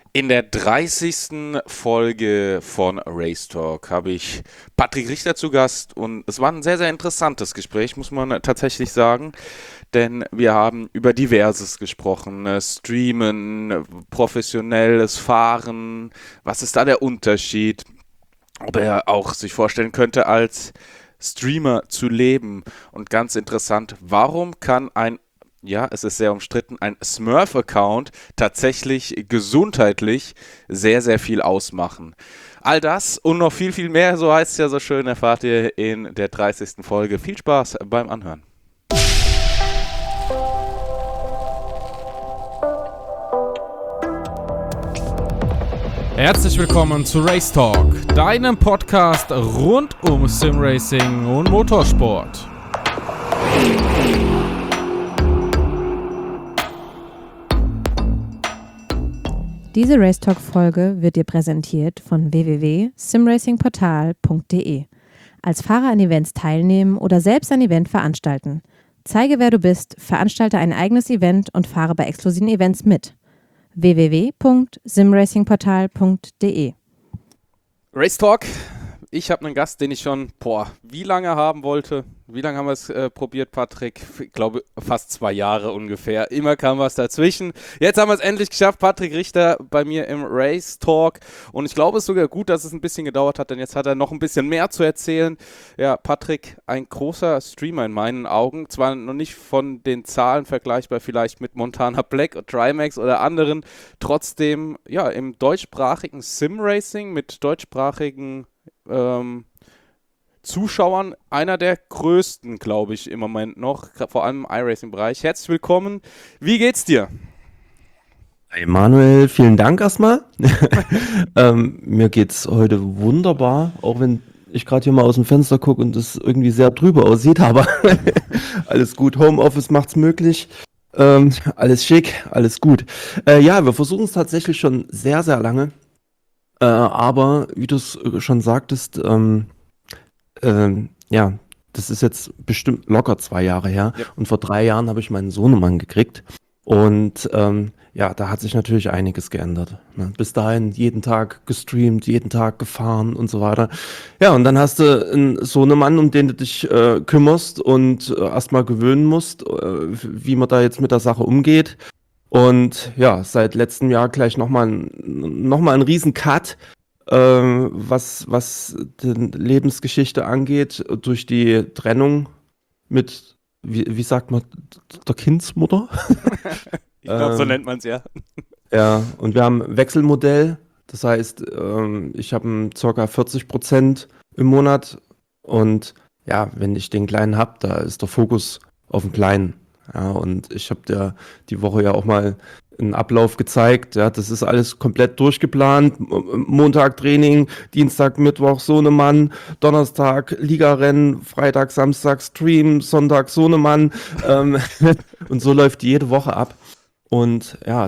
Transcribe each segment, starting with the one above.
In der 30. Folge von Race Talk habe ich Patrick Richter zu Gast und es war ein sehr, sehr interessantes Gespräch, muss man tatsächlich sagen, denn wir haben über Diverses gesprochen, Streamen, professionelles Fahren, was ist da der Unterschied, ob er auch sich vorstellen könnte, als Streamer zu leben und ganz interessant, warum kann es ist sehr umstritten, ein Smurf-Account tatsächlich gesundheitlich sehr, sehr viel ausmachen. All das und noch viel, viel mehr, so heißt es ja so schön, erfahrt ihr in der 30. Folge. Viel Spaß beim Anhören. Herzlich willkommen zu Race Talk, deinem Podcast rund um Simracing und Motorsport. Diese Race Talk Folge wird dir präsentiert von www.simracingportal.de. Als Fahrer an Events teilnehmen oder selbst ein Event veranstalten. Zeige, wer du bist, veranstalte ein eigenes Event und fahre bei exklusiven Events mit. www.simracingportal.de. Race Talk. Ich habe einen Gast, den ich schon, wie lange haben wollte. Wie lange haben wir es probiert, Patrick? Ich glaube, fast 2 Jahre ungefähr. Immer kam was dazwischen. Jetzt haben wir es endlich geschafft. Patrick Richter bei mir im Race Talk. Und ich glaube, es ist sogar gut, dass es ein bisschen gedauert hat, denn jetzt hat er noch ein bisschen mehr zu erzählen. Ja, Patrick, ein großer Streamer in meinen Augen. Zwar noch nicht von den Zahlen vergleichbar vielleicht mit Montana Black, Trimax oder anderen. Trotzdem, ja, im deutschsprachigen Sim-Racing mit deutschsprachigen Zuschauern einer der größten, glaube ich, im Moment noch, vor allem im iRacing-Bereich. Herzlich willkommen. Wie geht's dir? Hey Manuel, vielen Dank erstmal. Mir geht's heute wunderbar, auch wenn ich gerade hier mal aus dem Fenster gucke und es irgendwie sehr trübe aussieht, aber alles gut. Homeoffice macht's möglich. Alles schick, alles gut. Ja, wir versuchen es tatsächlich schon sehr, sehr lange. Aber wie du es schon sagtest, ja, das ist jetzt bestimmt locker 2 Jahre her. Ja. Und vor 3 Jahren habe ich meinen Sohnemann gekriegt. Und ja, da hat sich natürlich einiges geändert. Ne? Bis dahin jeden Tag gestreamt, jeden Tag gefahren und so weiter. Ja, und dann hast du einen Sohnemann, um den du dich kümmerst und erstmal gewöhnen musst, wie man da jetzt mit der Sache umgeht. Und ja, seit letztem Jahr gleich nochmal ein riesen Cut, was die Lebensgeschichte angeht, durch die Trennung mit, wie sagt man, der Kindsmutter. Ich glaube, so Ähm, nennt man es ja. ja, und wir haben ein Wechselmodell. Das heißt, ich habe ca. 40% im Monat. Und ja, wenn ich den Kleinen habe, da ist der Fokus auf dem Kleinen. Ja, und ich habe dir die Woche ja auch mal einen Ablauf gezeigt. Ja, das ist alles komplett durchgeplant. Montag Training, Dienstag, Mittwoch Sohnemann, Donnerstag Ligarennen, Freitag, Samstag Stream, Sonntag Sohnemann. Und so läuft jede Woche ab. Und ja,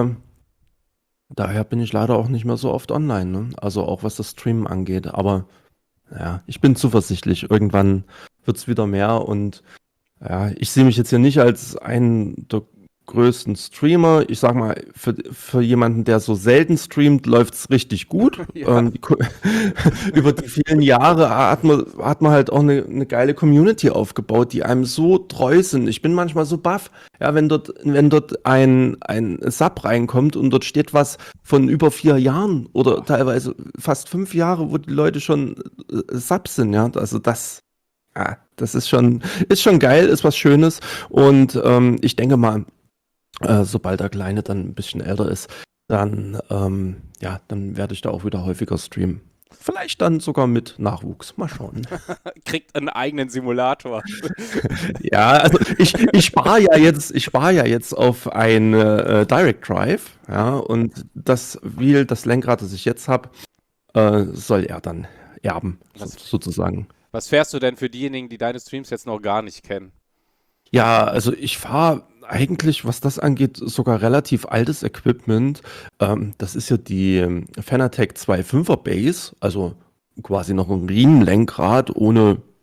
daher bin ich leider auch nicht mehr so oft online, ne? Also auch was das Streamen angeht. Aber ja, ich bin zuversichtlich. Irgendwann wird es wieder mehr und ja, ich sehe mich jetzt hier nicht als einen der größten Streamer. Ich sag mal, für jemanden, der so selten streamt, läuft es richtig gut. Ja. Über die vielen Jahre hat man halt auch eine geile Community aufgebaut, die einem so treu sind. Ich bin manchmal so baff, ja, wenn dort ein Sub reinkommt und dort steht was von über 4 Jahren oder teilweise fast 5 Jahre, wo die Leute schon Subs sind, ja. Also das ist schon geil, ist was Schönes. Und ich denke mal, sobald der Kleine dann ein bisschen älter ist, dann, ja, dann werde ich da auch wieder häufiger streamen. Vielleicht dann sogar mit Nachwuchs. Mal schauen. Kriegt einen eigenen Simulator. Ja, also ich spare ja jetzt auf ein Direct Drive, ja, und das Wheel, das Lenkrad, das ich jetzt habe, soll er dann erben, sozusagen. Was fährst du denn für diejenigen, die deine Streams jetzt noch gar nicht kennen? Ja, also ich fahre eigentlich, was das angeht, sogar relativ altes Equipment. Das ist ja die Fanatec 2.5er Base, also quasi noch ein Riemenlenkrad ohne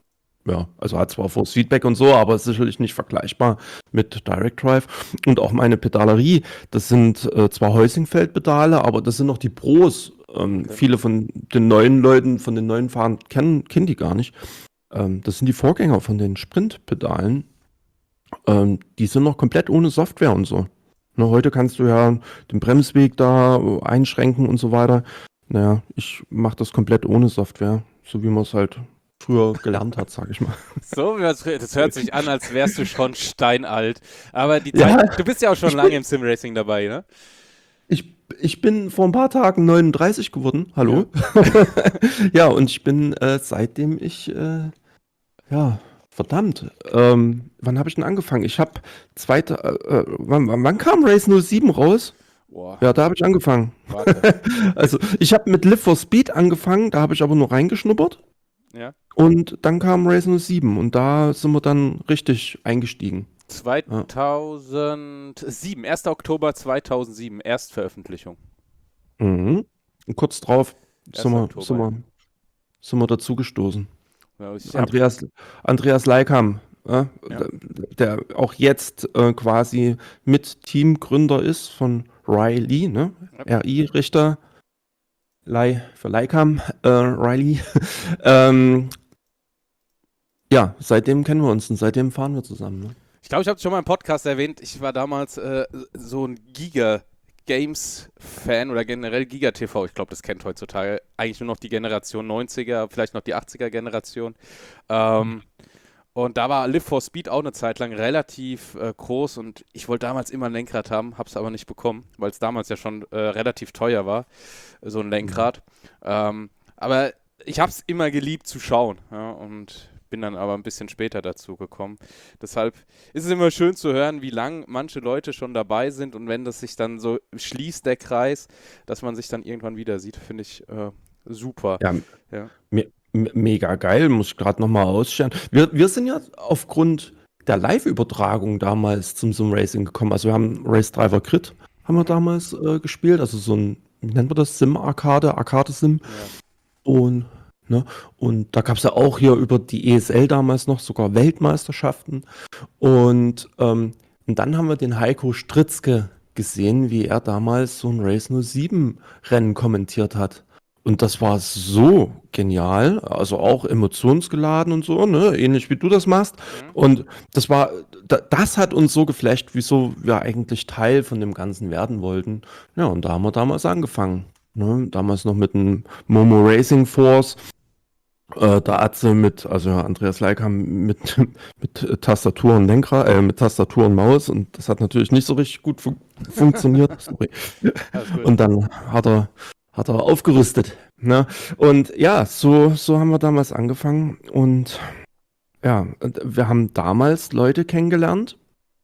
Ja, also hat zwar Force Feedback und so, aber ist sicherlich nicht vergleichbar mit Direct Drive. Und auch meine Pedalerie, das sind zwar Heusingfeld-Pedale, aber das sind noch die Pros. Viele von den neuen Leuten, von den neuen Fahrern kennen die gar nicht. Das sind die Vorgänger von den Sprint-Pedalen. Die sind noch komplett ohne Software und so. Ne, heute kannst du ja den Bremsweg da einschränken und so weiter. Naja, ich mache das komplett ohne Software, so wie man es halt früher gelernt hat, sag ich mal. So, das hört sich an, als wärst du schon steinalt. Aber die Ja, Zeit, du bist ja auch schon lange im Simracing dabei, ne? ich bin vor ein paar Tagen 39 geworden. Hallo? Ja, und ich bin seitdem ja, verdammt. Wann habe ich denn angefangen? Ich habe wann kam Race 07 raus? Boah, Ja, da habe ich angefangen. warte. Also, ich habe mit Live for Speed angefangen, da habe ich aber nur reingeschnuppert. Ja. Und dann kam Race 07 und da sind wir dann richtig eingestiegen. 2007, 1. Oktober 2007, Erstveröffentlichung. Mhm. Und kurz drauf 1. sind wir, Oktober. sind wir dazugestoßen. Ja, ich hab, Andreas Leikam, Ja. der auch jetzt quasi mit Teamgründer ist von Riley, ne? Ja. RI-Richter, für Leikam, Riley. Ja, seitdem kennen wir uns und seitdem fahren wir zusammen. Ne? ich glaube, ich habe es schon mal im Podcast erwähnt. Ich war damals so ein Giga-Games-Fan oder generell Giga-TV. Ich glaube, das kennt heutzutage eigentlich nur noch die Generation 90er, vielleicht noch die 80er-Generation. Und da war Live for Speed auch eine Zeit lang relativ groß und ich wollte damals immer ein Lenkrad haben, habe es aber nicht bekommen, weil es damals ja schon relativ teuer war, so ein Lenkrad. Aber ich habe es immer geliebt zu schauen, ja, und bin dann aber ein bisschen später dazu gekommen. Deshalb ist es immer schön zu hören, wie lang manche Leute schon dabei sind und wenn das sich dann so schließt, der Kreis, dass man sich dann irgendwann wieder sieht, finde ich super. Ja, Ja. mega geil, muss ich gerade nochmal ausstellen. Wir sind ja aufgrund der Live-Übertragung damals zum Sim-Racing gekommen. Also wir haben Race Driver Crit haben wir damals gespielt, also so ein, wie nennt man das, Sim-Arcade, Arcade-Sim. Ja. Und, ne, und da gab es ja auch hier über die ESL damals noch sogar Weltmeisterschaften. Und dann haben wir den Heiko Stritzke gesehen, wie er damals so ein Race 07 Rennen kommentiert hat. Und das war so genial, also auch emotionsgeladen und so, ne, ähnlich wie du das machst. Und das hat uns so geflasht, wieso wir eigentlich Teil von dem Ganzen werden wollten. Ja, und da haben wir damals angefangen. Ne? Damals noch mit dem Momo Racing Force. Der Atze also Andreas Leikam mit Tastatur und Lenkrad, mit Tastatur und Maus. Und das hat natürlich nicht so richtig gut funktioniert. Sorry. Alles gut. Und dann hat er aufgerüstet. Ne? Und ja, so haben wir damals angefangen. Und ja, wir haben damals Leute kennengelernt,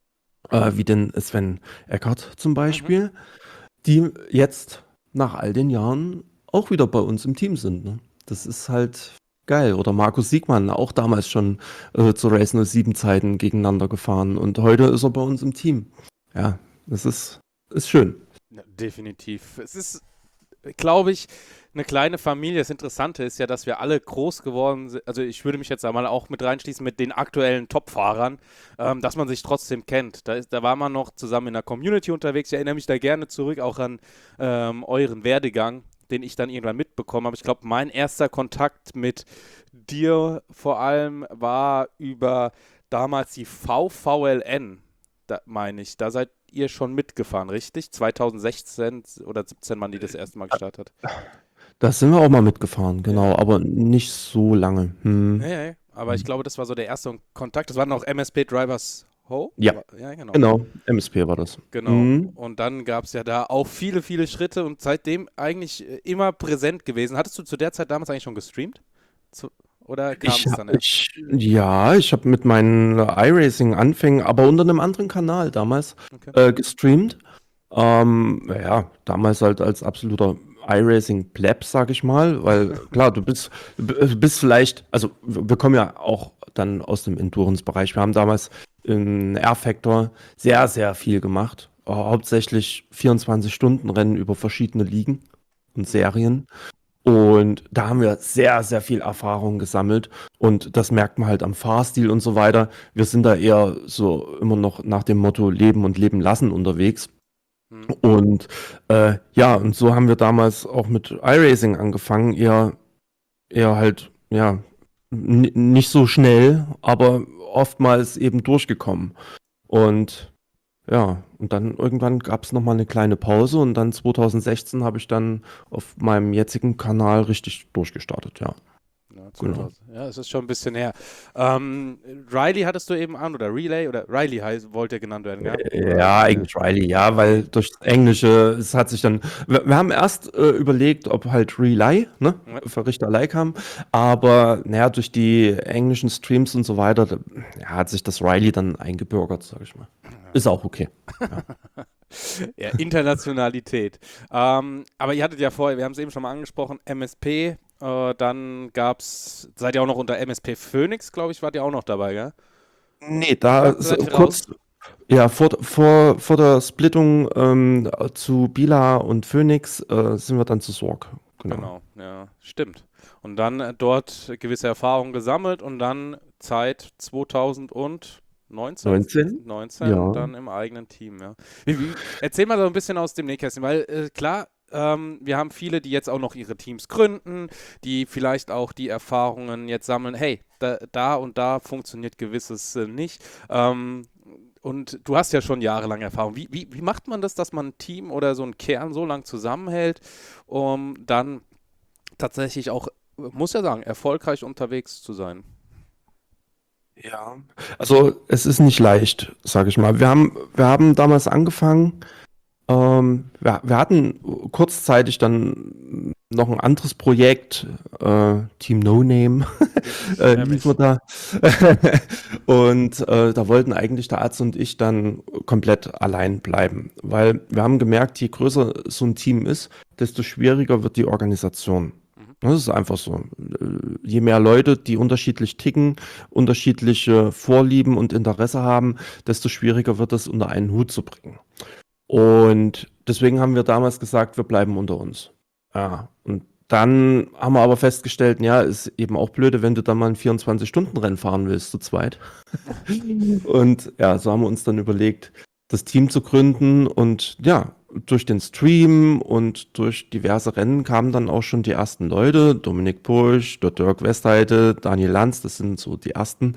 wie den Sven Eckert zum Beispiel, die jetzt nach all den Jahren auch wieder bei uns im Team sind. Ne? Das ist halt geil. Oder Markus Siegmann, auch damals schon zu Race 07 Zeiten gegeneinander gefahren. Und heute ist er bei uns im Team. Ja, das ist schön. Ja, definitiv. Es ist, glaube ich, eine kleine Familie. Das Interessante ist ja, dass wir alle groß geworden sind. Also ich würde mich jetzt einmal auch mit reinschließen mit den aktuellen Top-Fahrern, dass man sich trotzdem kennt. Da war man noch zusammen in der Community unterwegs. Ich erinnere mich da gerne zurück auch an euren Werdegang, den ich dann irgendwann mitbekommen habe. Ich glaube, mein erster Kontakt mit dir vor allem war über damals die VVLN, meine ich. Da seid ihr schon mitgefahren, richtig? 2016 oder 17 waren die das erste Mal gestartet. Da sind wir auch mal mitgefahren, genau, aber nicht so lange. Ja, aber ich glaube, das war so der erste Kontakt. Das waren noch MSP Drivers Ho? Ja, Ja, genau. genau, MSP war das. Genau. Und dann gab es ja da auch viele, viele Schritte und seitdem eigentlich immer präsent gewesen. Hattest du zu der Zeit damals eigentlich schon gestreamt? Oder kam es dann erst? Ich habe mit meinen iRacing-Anfängen, aber unter einem anderen Kanal damals gestreamt. Ja, damals halt als absoluter iRacing-Pleb, sag ich mal, weil klar, du bist vielleicht, also wir kommen ja auch dann aus dem Endurance-Bereich. Wir haben damals in R-Factor sehr, sehr viel gemacht. Hauptsächlich 24-Stunden-Rennen über verschiedene Ligen und Serien. Und da haben wir sehr, sehr viel Erfahrung gesammelt. Und das merkt man halt am Fahrstil und so weiter. Wir sind da eher so immer noch nach dem Motto Leben und Leben lassen unterwegs. Hm. Und ja, und so haben wir damals auch mit iRacing angefangen. Eher halt, ja, nicht so schnell, aber oftmals eben durchgekommen. Und ja, und dann irgendwann gab es nochmal eine kleine Pause und dann 2016 habe ich dann auf meinem jetzigen Kanal richtig durchgestartet, ja. Ja, Genau. 2000. Ja, es ist schon ein bisschen her. Riley hattest du eben an, oder Relay, oder Riley wollte genannt werden, ja? Ja, eigentlich Riley, ja, weil durch das Englische, es hat sich dann, wir haben erst überlegt, ob halt Relay, ne, Ja. Verrichterlei kam, aber naja, durch die englischen Streams und so weiter, ja, hat sich das Riley dann eingebürgert, sag ich mal. Ist auch okay. Ja, Internationalität. Aber ihr hattet ja vorher, wir haben es eben schon mal angesprochen, MSP, dann seid ihr auch noch unter MSP Phoenix, glaube ich, wart ihr auch noch dabei, gell? Nee, da Seid ihr kurz, ja, vor der Splittung zu Bila und Phoenix sind wir dann zu Sorg. Genau. Genau, ja, stimmt. Und dann dort gewisse Erfahrungen gesammelt und dann Zeit 2019, 19? 19 Ja. dann im eigenen Team, ja. Erzähl mal so ein bisschen aus dem Nähkästchen, weil klar, wir haben viele, die jetzt auch noch ihre Teams gründen, die vielleicht auch die Erfahrungen jetzt sammeln, hey, da und da funktioniert gewisses nicht. Und du hast ja schon jahrelang Erfahrung. Wie macht man das, dass man ein Team oder so einen Kern so lang zusammenhält, um dann tatsächlich auch, muss ja sagen, erfolgreich unterwegs zu sein? Ja, also es ist nicht leicht, sage ich mal. Wir haben damals angefangen, wir hatten kurzzeitig dann noch ein anderes Projekt, Team No Name, ließ wir da. Und da wollten eigentlich der Arzt und ich dann komplett allein bleiben, weil wir haben gemerkt, je größer so ein Team ist, desto schwieriger wird die Organisation. Das ist einfach so. Je mehr Leute, die unterschiedlich ticken, unterschiedliche Vorlieben und Interesse haben, desto schwieriger wird es unter einen Hut zu bringen. Und deswegen haben wir damals gesagt, wir bleiben unter uns. Ja, und dann haben wir aber festgestellt, ja, ist eben auch blöde, wenn du dann mal ein 24-Stunden-Rennen fahren willst, zu zweit. Und ja, so haben wir uns dann überlegt, das Team zu gründen. Und ja, durch den Stream und durch diverse Rennen kamen dann auch schon die ersten Leute. Dominik Pusch, der Dirk Westheide, Daniel Lanz, das sind so die ersten.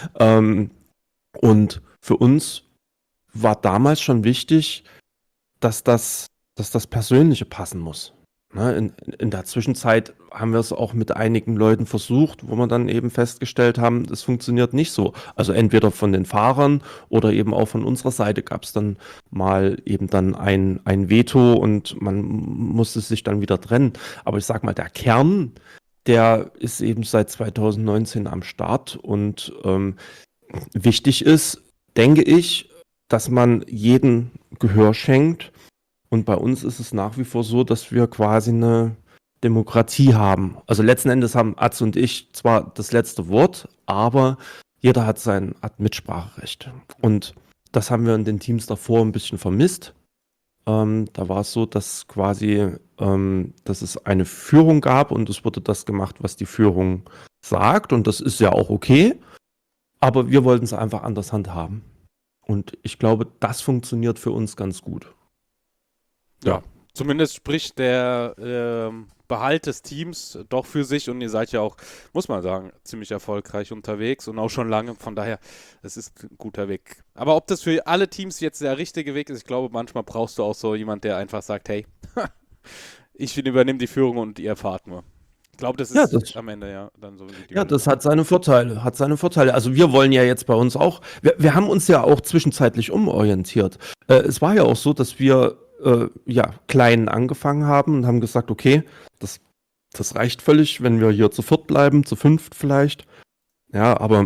Und für uns war damals schon wichtig, dass das Persönliche passen muss. Ne, in der Zwischenzeit haben wir es auch mit einigen Leuten versucht, wo wir dann eben festgestellt haben, es funktioniert nicht so. Also entweder von den Fahrern oder eben auch von unserer Seite gab es dann mal eben dann ein Veto und man musste sich dann wieder trennen. Aber ich sag mal, der Kern, der ist eben seit 2019 am Start und wichtig ist, denke ich, dass man jedem Gehör schenkt. Und bei uns ist es nach wie vor so, dass wir quasi eine Demokratie haben. Also letzten Endes haben Atze und ich zwar das letzte Wort, aber jeder hat Mitspracherecht. Und das haben wir in den Teams davor ein bisschen vermisst. Da war es so, dass quasi, dass es eine Führung gab und es wurde das gemacht, was die Führung sagt. Und das ist ja auch okay. Aber wir wollten es einfach anders handhaben. Und ich glaube, das funktioniert für uns ganz gut. Ja, zumindest spricht der Behalt des Teams doch für sich und ihr seid ja auch, muss man sagen, ziemlich erfolgreich unterwegs und auch schon lange. Von daher, es ist ein guter Weg. Aber ob das für alle Teams jetzt der richtige Weg ist, ich glaube, manchmal brauchst du auch so jemand, der einfach sagt, hey, ich übernehme die Führung und ihr fahrt nur. Ich glaube, das Ja, ist das, am Ende ja dann so die ja, das hat seine Vorteile, Also wir wollen ja jetzt bei uns auch, wir haben uns ja auch zwischenzeitlich umorientiert. Es war ja auch so, dass wir ja klein angefangen haben und haben gesagt, okay, das reicht völlig, wenn wir hier zu viert bleiben, zu fünft vielleicht. Ja, aber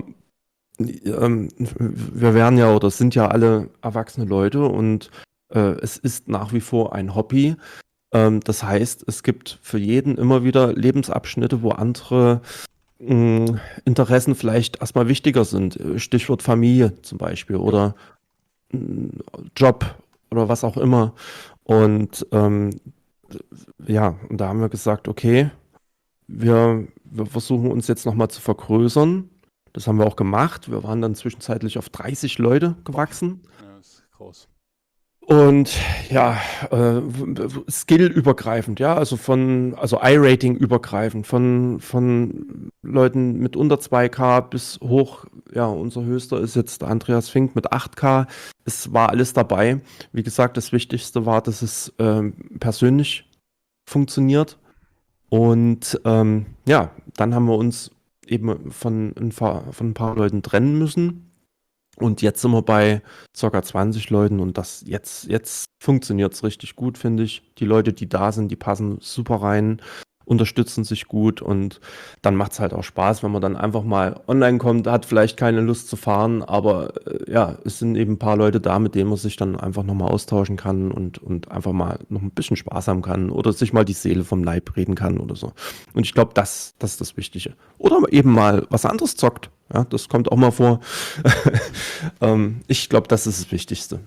wir wären ja oder sind ja alle erwachsene Leute und es ist nach wie vor ein Hobby. Das heißt, es gibt für jeden immer wieder Lebensabschnitte, wo andere Interessen vielleicht erstmal wichtiger sind. Stichwort Familie zum Beispiel oder Job oder was auch immer. Und ja, und da haben wir gesagt, okay, wir versuchen uns jetzt nochmal zu vergrößern. Das haben wir auch gemacht. Wir waren dann zwischenzeitlich auf 30 Leute gewachsen. Ja, das ist groß. Und ja, skillübergreifend, ja, also I-Rating übergreifend, von Leuten mit unter 2K bis hoch, ja, unser höchster ist jetzt Andreas Fink mit 8K. Es war alles dabei. Wie gesagt, das Wichtigste war, dass es persönlich funktioniert. Und ja, dann haben wir uns eben von ein paar Leuten trennen müssen. Und jetzt sind wir bei ca. 20 Leuten und jetzt funktioniert es richtig gut, finde ich. Die Leute, die da sind, die passen super rein, unterstützen sich gut und dann macht es halt auch Spaß, wenn man dann einfach mal online kommt, hat vielleicht keine Lust zu fahren, aber ja, es sind eben ein paar Leute da, mit denen man sich dann einfach nochmal austauschen kann und einfach mal noch ein bisschen Spaß haben kann oder sich mal die Seele vom Leib reden kann oder so. Und ich glaube, das ist das Wichtige. Oder eben mal was anderes zockt. Ja, das kommt auch mal vor. Ich glaube, das ist das Wichtigste.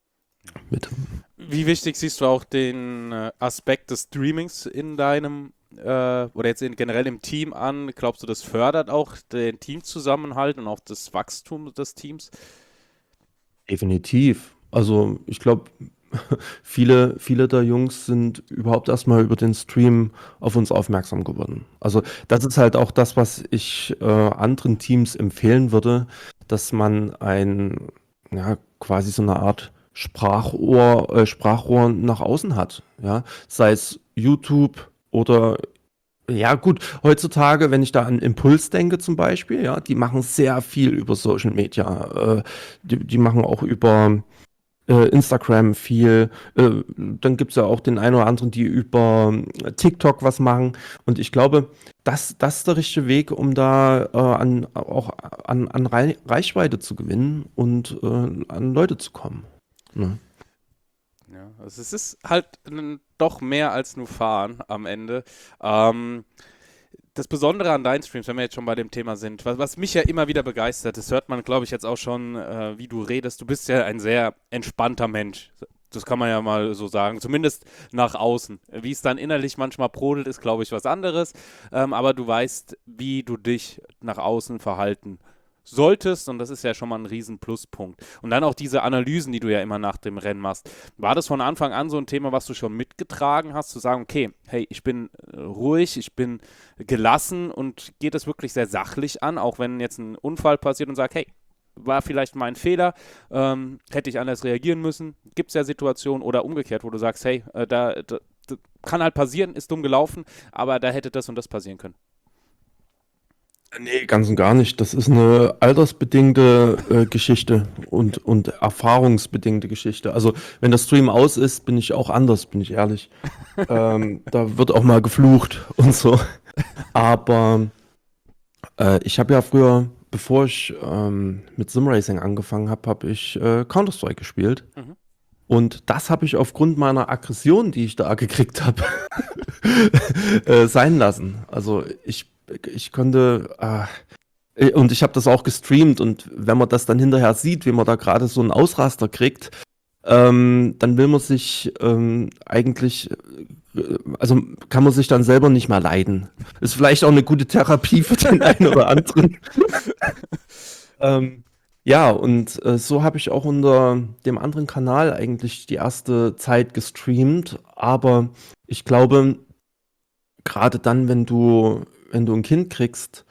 Wie wichtig siehst du auch den Aspekt des Streamings in deinem oder jetzt generell im Team an? Glaubst du, das fördert auch den Teamzusammenhalt und auch das Wachstum des Teams? Definitiv. Also ich glaube, viele der Jungs sind überhaupt erstmal über den Stream auf uns aufmerksam geworden. Also das ist halt auch das, was ich anderen Teams empfehlen würde, dass man quasi so eine Art Sprachrohr nach außen hat. Ja? Sei es YouTube oder ja gut, heutzutage, wenn ich da an Impuls denke zum Beispiel, ja, die machen sehr viel über Social Media. Die machen auch über Instagram viel. Dann gibt es ja auch den einen oder anderen, die über TikTok was machen. Und ich glaube, das ist der richtige Weg, um da an Reichweite zu gewinnen und an Leute zu kommen. Ne? Ja, also es ist halt doch mehr als nur Fahren am Ende. Das Besondere an deinen Streams, wenn wir jetzt schon bei dem Thema sind, was mich ja immer wieder begeistert, das hört man, glaube ich, jetzt auch schon, wie du redest. Du bist ja ein sehr entspannter Mensch. Das kann man ja mal so sagen, zumindest nach außen. Wie es dann innerlich manchmal brodelt, ist, glaube ich, was anderes. Aber du weißt, wie du dich nach außen verhalten solltest, und das ist ja schon mal ein riesen Pluspunkt. Und dann auch diese Analysen, die du ja immer nach dem Rennen machst. War das von Anfang an so ein Thema, was du schon mitgetragen hast, zu sagen, okay, hey, ich bin ruhig, ich bin gelassen und geht das wirklich sehr sachlich an, auch wenn jetzt ein Unfall passiert und sagt, hey, war vielleicht mein Fehler, hätte ich anders reagieren müssen. Gibt es ja Situationen oder umgekehrt, wo du sagst, hey, da kann halt passieren, ist dumm gelaufen, aber da hätte das und das passieren können. Nee, ganz und gar nicht. Das ist eine altersbedingte Geschichte und erfahrungsbedingte Geschichte. Also wenn der Stream aus ist, bin ich auch anders, bin ich ehrlich. Da wird auch mal geflucht und so. Aber ich habe ja früher, bevor ich mit Simracing angefangen habe, habe ich Counter-Strike gespielt. Mhm. Und das habe ich aufgrund meiner Aggression, die ich da gekriegt habe, sein lassen. Also ich konnte, und ich habe das auch gestreamt und wenn man das dann hinterher sieht, wie man da gerade so einen Ausraster kriegt, dann will man sich eigentlich, also kann man sich dann selber nicht mehr leiden. Ist vielleicht auch eine gute Therapie für den einen oder anderen. Ja, und so habe ich auch unter dem anderen Kanal eigentlich die erste Zeit gestreamt, aber ich glaube, gerade dann, wenn du ein Kind kriegst,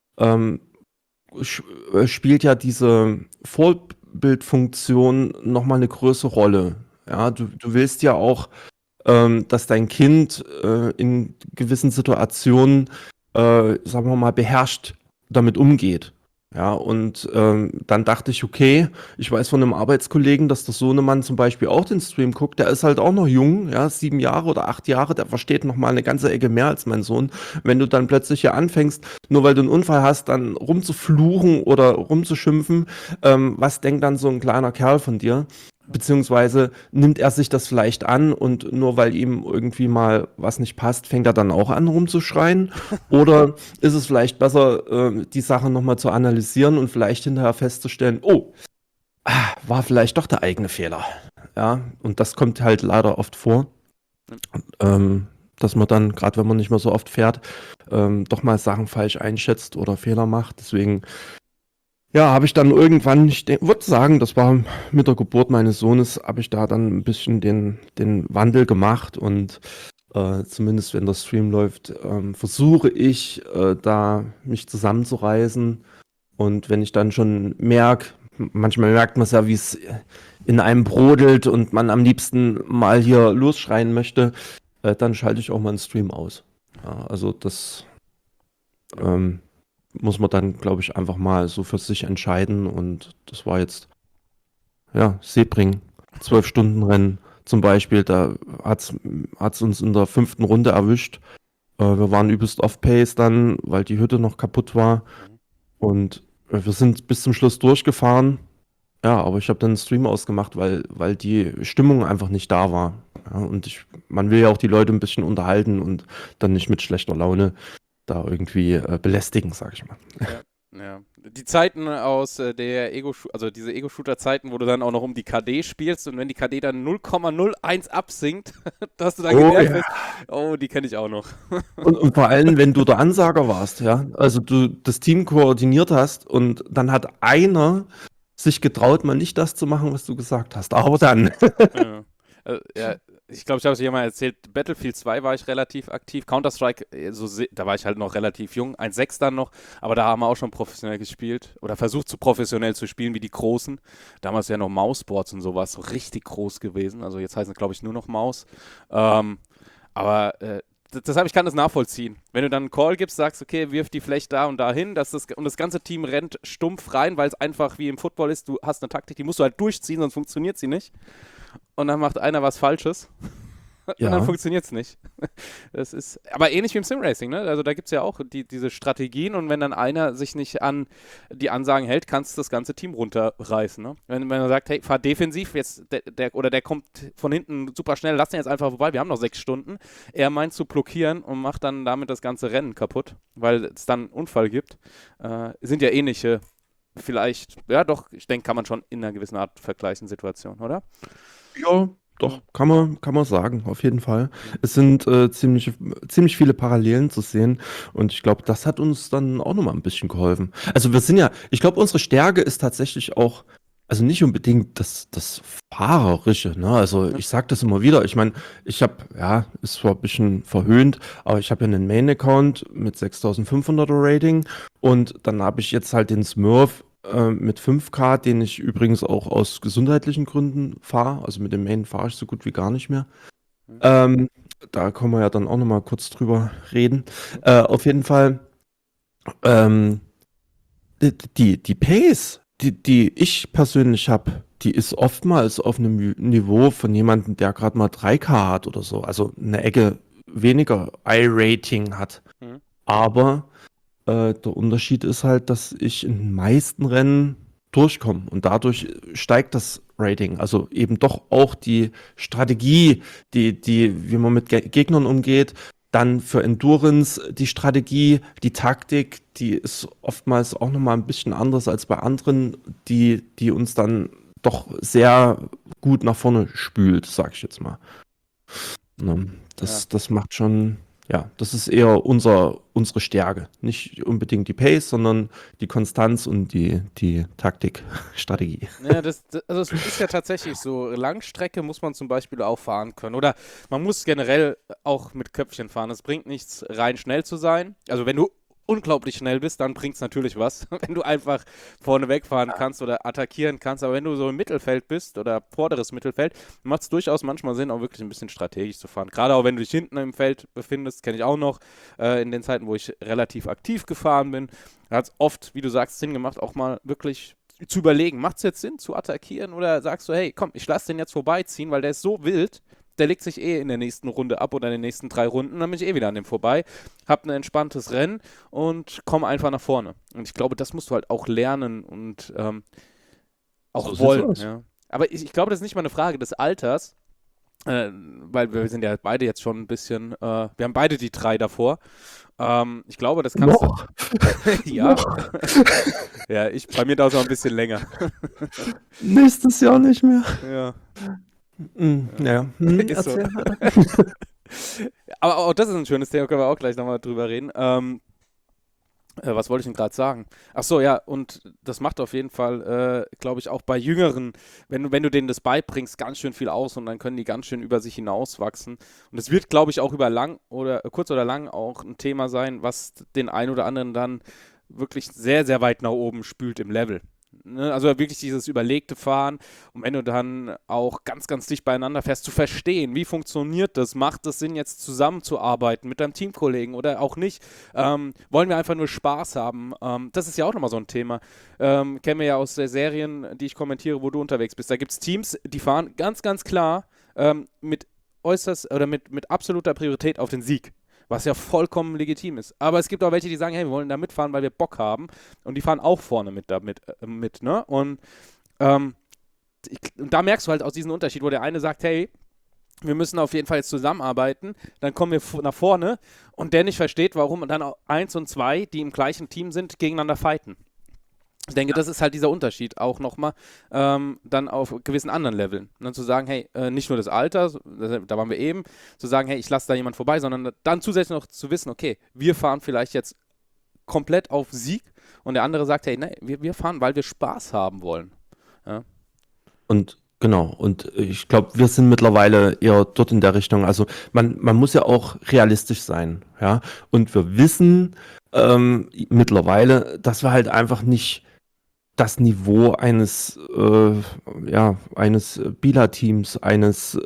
spielt ja diese Vorbildfunktion nochmal eine größere Rolle. Ja, du willst ja auch, dass dein Kind in gewissen Situationen, sagen wir mal, beherrscht damit umgeht. Ja, und dann dachte ich, okay, ich weiß von einem Arbeitskollegen, dass der Sohnemann zum Beispiel auch den Stream guckt, der ist halt auch noch jung, ja, 7 Jahre oder 8 Jahre, der versteht noch mal eine ganze Ecke mehr als mein Sohn. Wenn du dann plötzlich hier anfängst, nur weil du einen Unfall hast, dann rumzufluchen oder rumzuschimpfen, was denkt dann so ein kleiner Kerl von dir? Beziehungsweise nimmt er sich das vielleicht an und nur weil ihm irgendwie mal was nicht passt, fängt er dann auch an rumzuschreien? Oder ist es vielleicht besser, die Sache nochmal zu analysieren und vielleicht hinterher festzustellen, oh, war vielleicht doch der eigene Fehler. Ja, und das kommt halt leider oft vor. dass man dann, gerade wenn man nicht mehr so oft fährt, doch mal Sachen falsch einschätzt oder Fehler macht. Deswegen, ja, habe ich dann irgendwann, würde sagen, das war mit der Geburt meines Sohnes, habe ich da dann ein bisschen den Wandel gemacht und zumindest wenn der Stream läuft, versuche ich da mich zusammenzureißen. Und wenn ich dann schon merke, manchmal merkt man es ja, wie es in einem brodelt und man am liebsten mal hier losschreien möchte, dann schalte ich auch mal einen Stream aus. Ja, also das muss man dann, glaube ich, einfach mal so für sich entscheiden. Und das war jetzt, ja, Sebring, 12-Stunden-Rennen zum Beispiel, da hat's uns in der 5. Runde erwischt. Wir waren übelst off-pace dann, weil die Hütte noch kaputt war. Und wir sind bis zum Schluss durchgefahren. Ja, aber ich habe dann einen Stream ausgemacht, weil die Stimmung einfach nicht da war. Ja, und man will ja auch die Leute ein bisschen unterhalten und dann nicht mit schlechter Laune da irgendwie belästigen, sag ich mal. Ja. Die Zeiten aus der also diese Ego-Shooter-Zeiten, wo du dann auch noch um die KD spielst und wenn die KD dann 0,01 absinkt, dass du dann genervt bist. Oh, die kenne ich auch noch. Und vor allem, wenn du der Ansager warst, ja, also du das Team koordiniert hast und dann hat einer sich getraut, mal nicht das zu machen, was du gesagt hast. Aber dann. Ja, ich glaube, ich habe es dir mal erzählt, Battlefield 2 war ich relativ aktiv, Counter-Strike, da war ich halt noch relativ jung, 1.6 dann noch, aber da haben wir auch schon professionell gespielt oder versucht so professionell zu spielen wie die Großen. Damals ja noch Mouseboards und sowas, so richtig groß gewesen, also jetzt heißen es glaube ich nur noch Maus. Aber deshalb, ich kann das nachvollziehen. Wenn du dann einen Call gibst, sagst, okay, wirf die vielleicht da und da hin, und das ganze Team rennt stumpf rein, weil es einfach wie im Football ist, du hast eine Taktik, die musst du halt durchziehen, sonst funktioniert sie nicht. Und dann macht einer was Falsches und dann funktioniert es nicht. Das ist aber ähnlich wie im Simracing, ne? Also da gibt es ja auch diese Strategien und wenn dann einer sich nicht an die Ansagen hält, kannst du das ganze Team runterreißen. Ne? Wenn er sagt, hey, fahr defensiv, jetzt der kommt von hinten super schnell, lass den jetzt einfach vorbei, wir haben noch 6 Stunden. Er meint zu blockieren und macht dann damit das ganze Rennen kaputt, weil es dann einen Unfall gibt. Sind ja ähnliche, vielleicht, ja doch, ich denke, kann man schon in einer gewissen Art vergleichen Situation, oder? Ja, doch, kann man sagen, auf jeden Fall. Es sind ziemlich viele Parallelen zu sehen und ich glaube, das hat uns dann auch nochmal ein bisschen geholfen. Also ich glaube, unsere Stärke ist tatsächlich auch, also nicht unbedingt das Fahrerische, ne? Also ich sage das immer wieder, ich meine, ist zwar ein bisschen verhöhnt, aber ich habe ja einen Main-Account mit 6500er Rating und dann habe ich jetzt halt den Smurf mit 5K, den ich übrigens auch aus gesundheitlichen Gründen fahre. Also mit dem Main fahre ich so gut wie gar nicht mehr. Da können wir ja dann auch nochmal kurz drüber reden. Auf jeden Fall, die Pace, die ich persönlich habe, die ist oftmals auf einem Niveau von jemandem, der gerade mal 3K hat oder so. Also eine Ecke weniger I-Rating hat. Aber der Unterschied ist halt, dass ich in den meisten Rennen durchkomme und dadurch steigt das Rating. Also eben doch auch die Strategie, wie man mit Gegnern umgeht, dann für Endurance die Strategie, die Taktik, die ist oftmals auch nochmal ein bisschen anders als bei anderen, die uns dann doch sehr gut nach vorne spült, sag ich jetzt mal. Das macht schon. Ja, das ist eher unsere Stärke. Nicht unbedingt die Pace, sondern die Konstanz und die Taktikstrategie. Ja, also es ist ja tatsächlich so. Langstrecke muss man zum Beispiel auch fahren können. Oder man muss generell auch mit Köpfchen fahren. Es bringt nichts, rein schnell zu sein. Also wenn du unglaublich schnell bist, dann bringt es natürlich was, wenn du einfach vorne wegfahren kannst oder attackieren kannst, aber wenn du so im Mittelfeld bist oder vorderes Mittelfeld, macht es durchaus manchmal Sinn, auch wirklich ein bisschen strategisch zu fahren. Gerade auch wenn du dich hinten im Feld befindest, kenne ich auch noch, in den Zeiten, wo ich relativ aktiv gefahren bin, hat es oft, wie du sagst, Sinn gemacht, auch mal wirklich zu überlegen, macht es jetzt Sinn zu attackieren oder sagst du, hey, komm, ich lasse den jetzt vorbeiziehen, weil der ist so wild, der legt sich in der nächsten Runde ab oder in den nächsten 3 Runden, dann bin ich wieder an dem vorbei, hab ein entspanntes Rennen und komme einfach nach vorne. Und ich glaube, das musst du halt auch lernen und auch so wollen. Ja. Aber ich glaube, das ist nicht mal eine Frage des Alters, weil wir sind ja beide jetzt schon ein bisschen, wir haben beide die 3 davor. Ich glaube, das kannst du. Ja. Ja, bei mir dauert es noch ein bisschen länger. Nächstes Jahr nicht mehr. Ja. Ja. Ist so. Aber auch das ist ein schönes Thema, können wir auch gleich nochmal drüber reden. Was wollte ich denn gerade sagen? Ach so, ja, und das macht auf jeden Fall, glaube ich, auch bei Jüngeren, wenn du denen das beibringst, ganz schön viel aus und dann können die ganz schön über sich hinauswachsen. Und es wird, glaube ich, auch über kurz oder lang auch ein Thema sein, was den einen oder anderen dann wirklich sehr, sehr weit nach oben spült im Level. Ne? Also wirklich dieses überlegte Fahren und wenn du dann auch ganz, ganz dicht beieinander fährst, zu verstehen, wie funktioniert das, macht es Sinn, jetzt zusammenzuarbeiten mit deinem Teamkollegen oder auch nicht, wollen wir einfach nur Spaß haben, das ist ja auch nochmal so ein Thema, kennen wir ja aus der Serien, die ich kommentiere, wo du unterwegs bist, da gibt es Teams, die fahren ganz, ganz klar mit äußerst oder mit absoluter Priorität auf den Sieg. Was ja vollkommen legitim ist. Aber es gibt auch welche, die sagen, hey, wir wollen da mitfahren, weil wir Bock haben. Und die fahren auch vorne mit, ne? Und da merkst du halt aus diesem Unterschied, wo der eine sagt, hey, wir müssen auf jeden Fall jetzt zusammenarbeiten, dann kommen wir nach vorne und der nicht versteht, warum dann auch 1 und 2, die im gleichen Team sind, gegeneinander fighten. Ich denke, das ist halt dieser Unterschied auch nochmal dann auf gewissen anderen Leveln. Und dann zu sagen, hey, nicht nur das Alter, da waren wir eben, zu sagen, hey, ich lasse da jemand vorbei, sondern dann zusätzlich noch zu wissen, okay, wir fahren vielleicht jetzt komplett auf Sieg und der andere sagt, hey, nee, wir fahren, weil wir Spaß haben wollen. Ja. Und genau, und ich glaube, wir sind mittlerweile eher dort in der Richtung. Also man muss ja auch realistisch sein, ja. Und wir wissen mittlerweile, dass wir halt einfach nicht das Niveau eines Bila-Teams, eines